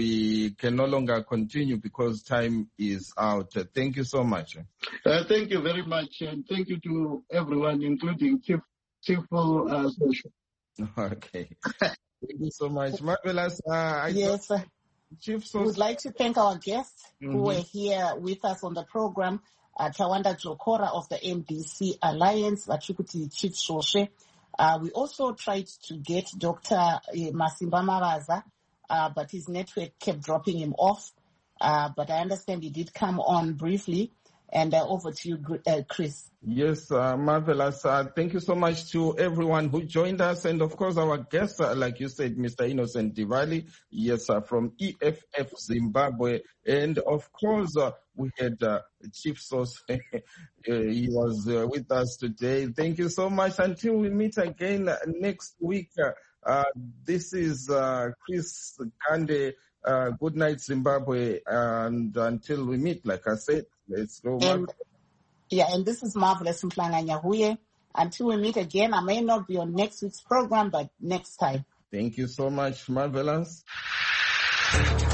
we can no longer continue because time is out. Uh, thank you so much. Uh, thank you very much, and thank you to everyone, including Chief Chief uh, Social. Okay. Thank you so much, Marvelous. Uh, I yes. Thought- Chief We would like to thank our guests mm-hmm. who were here with us on the program, uh, Tawanda Jokora of the M D C Alliance, Vachukuti Chief Shoshe. Uh, we also tried to get Doctor Uh, Masimba Maraza, uh, but his network kept dropping him off. Uh, but I understand he did come on briefly. And uh, over to you, uh, Chris. Yes, uh, marvelous. Uh, thank you so much to everyone who joined us. And of course, our guest, uh, like you said, Mister Innocent Diwali, yes, uh, from E F F Zimbabwe. And of course, uh, we had uh, Chief Source. uh, he was uh, with us today. Thank you so much. Until we meet again next week, uh, uh, this is uh, Chris Kande. Uh, good night, Zimbabwe. And until we meet, like I said, let's go. And, yeah, and this is Marvelous Mplanga Nyahuye. Until we meet again, I may not be on next week's program, but next time. Thank you so much, Marvelous.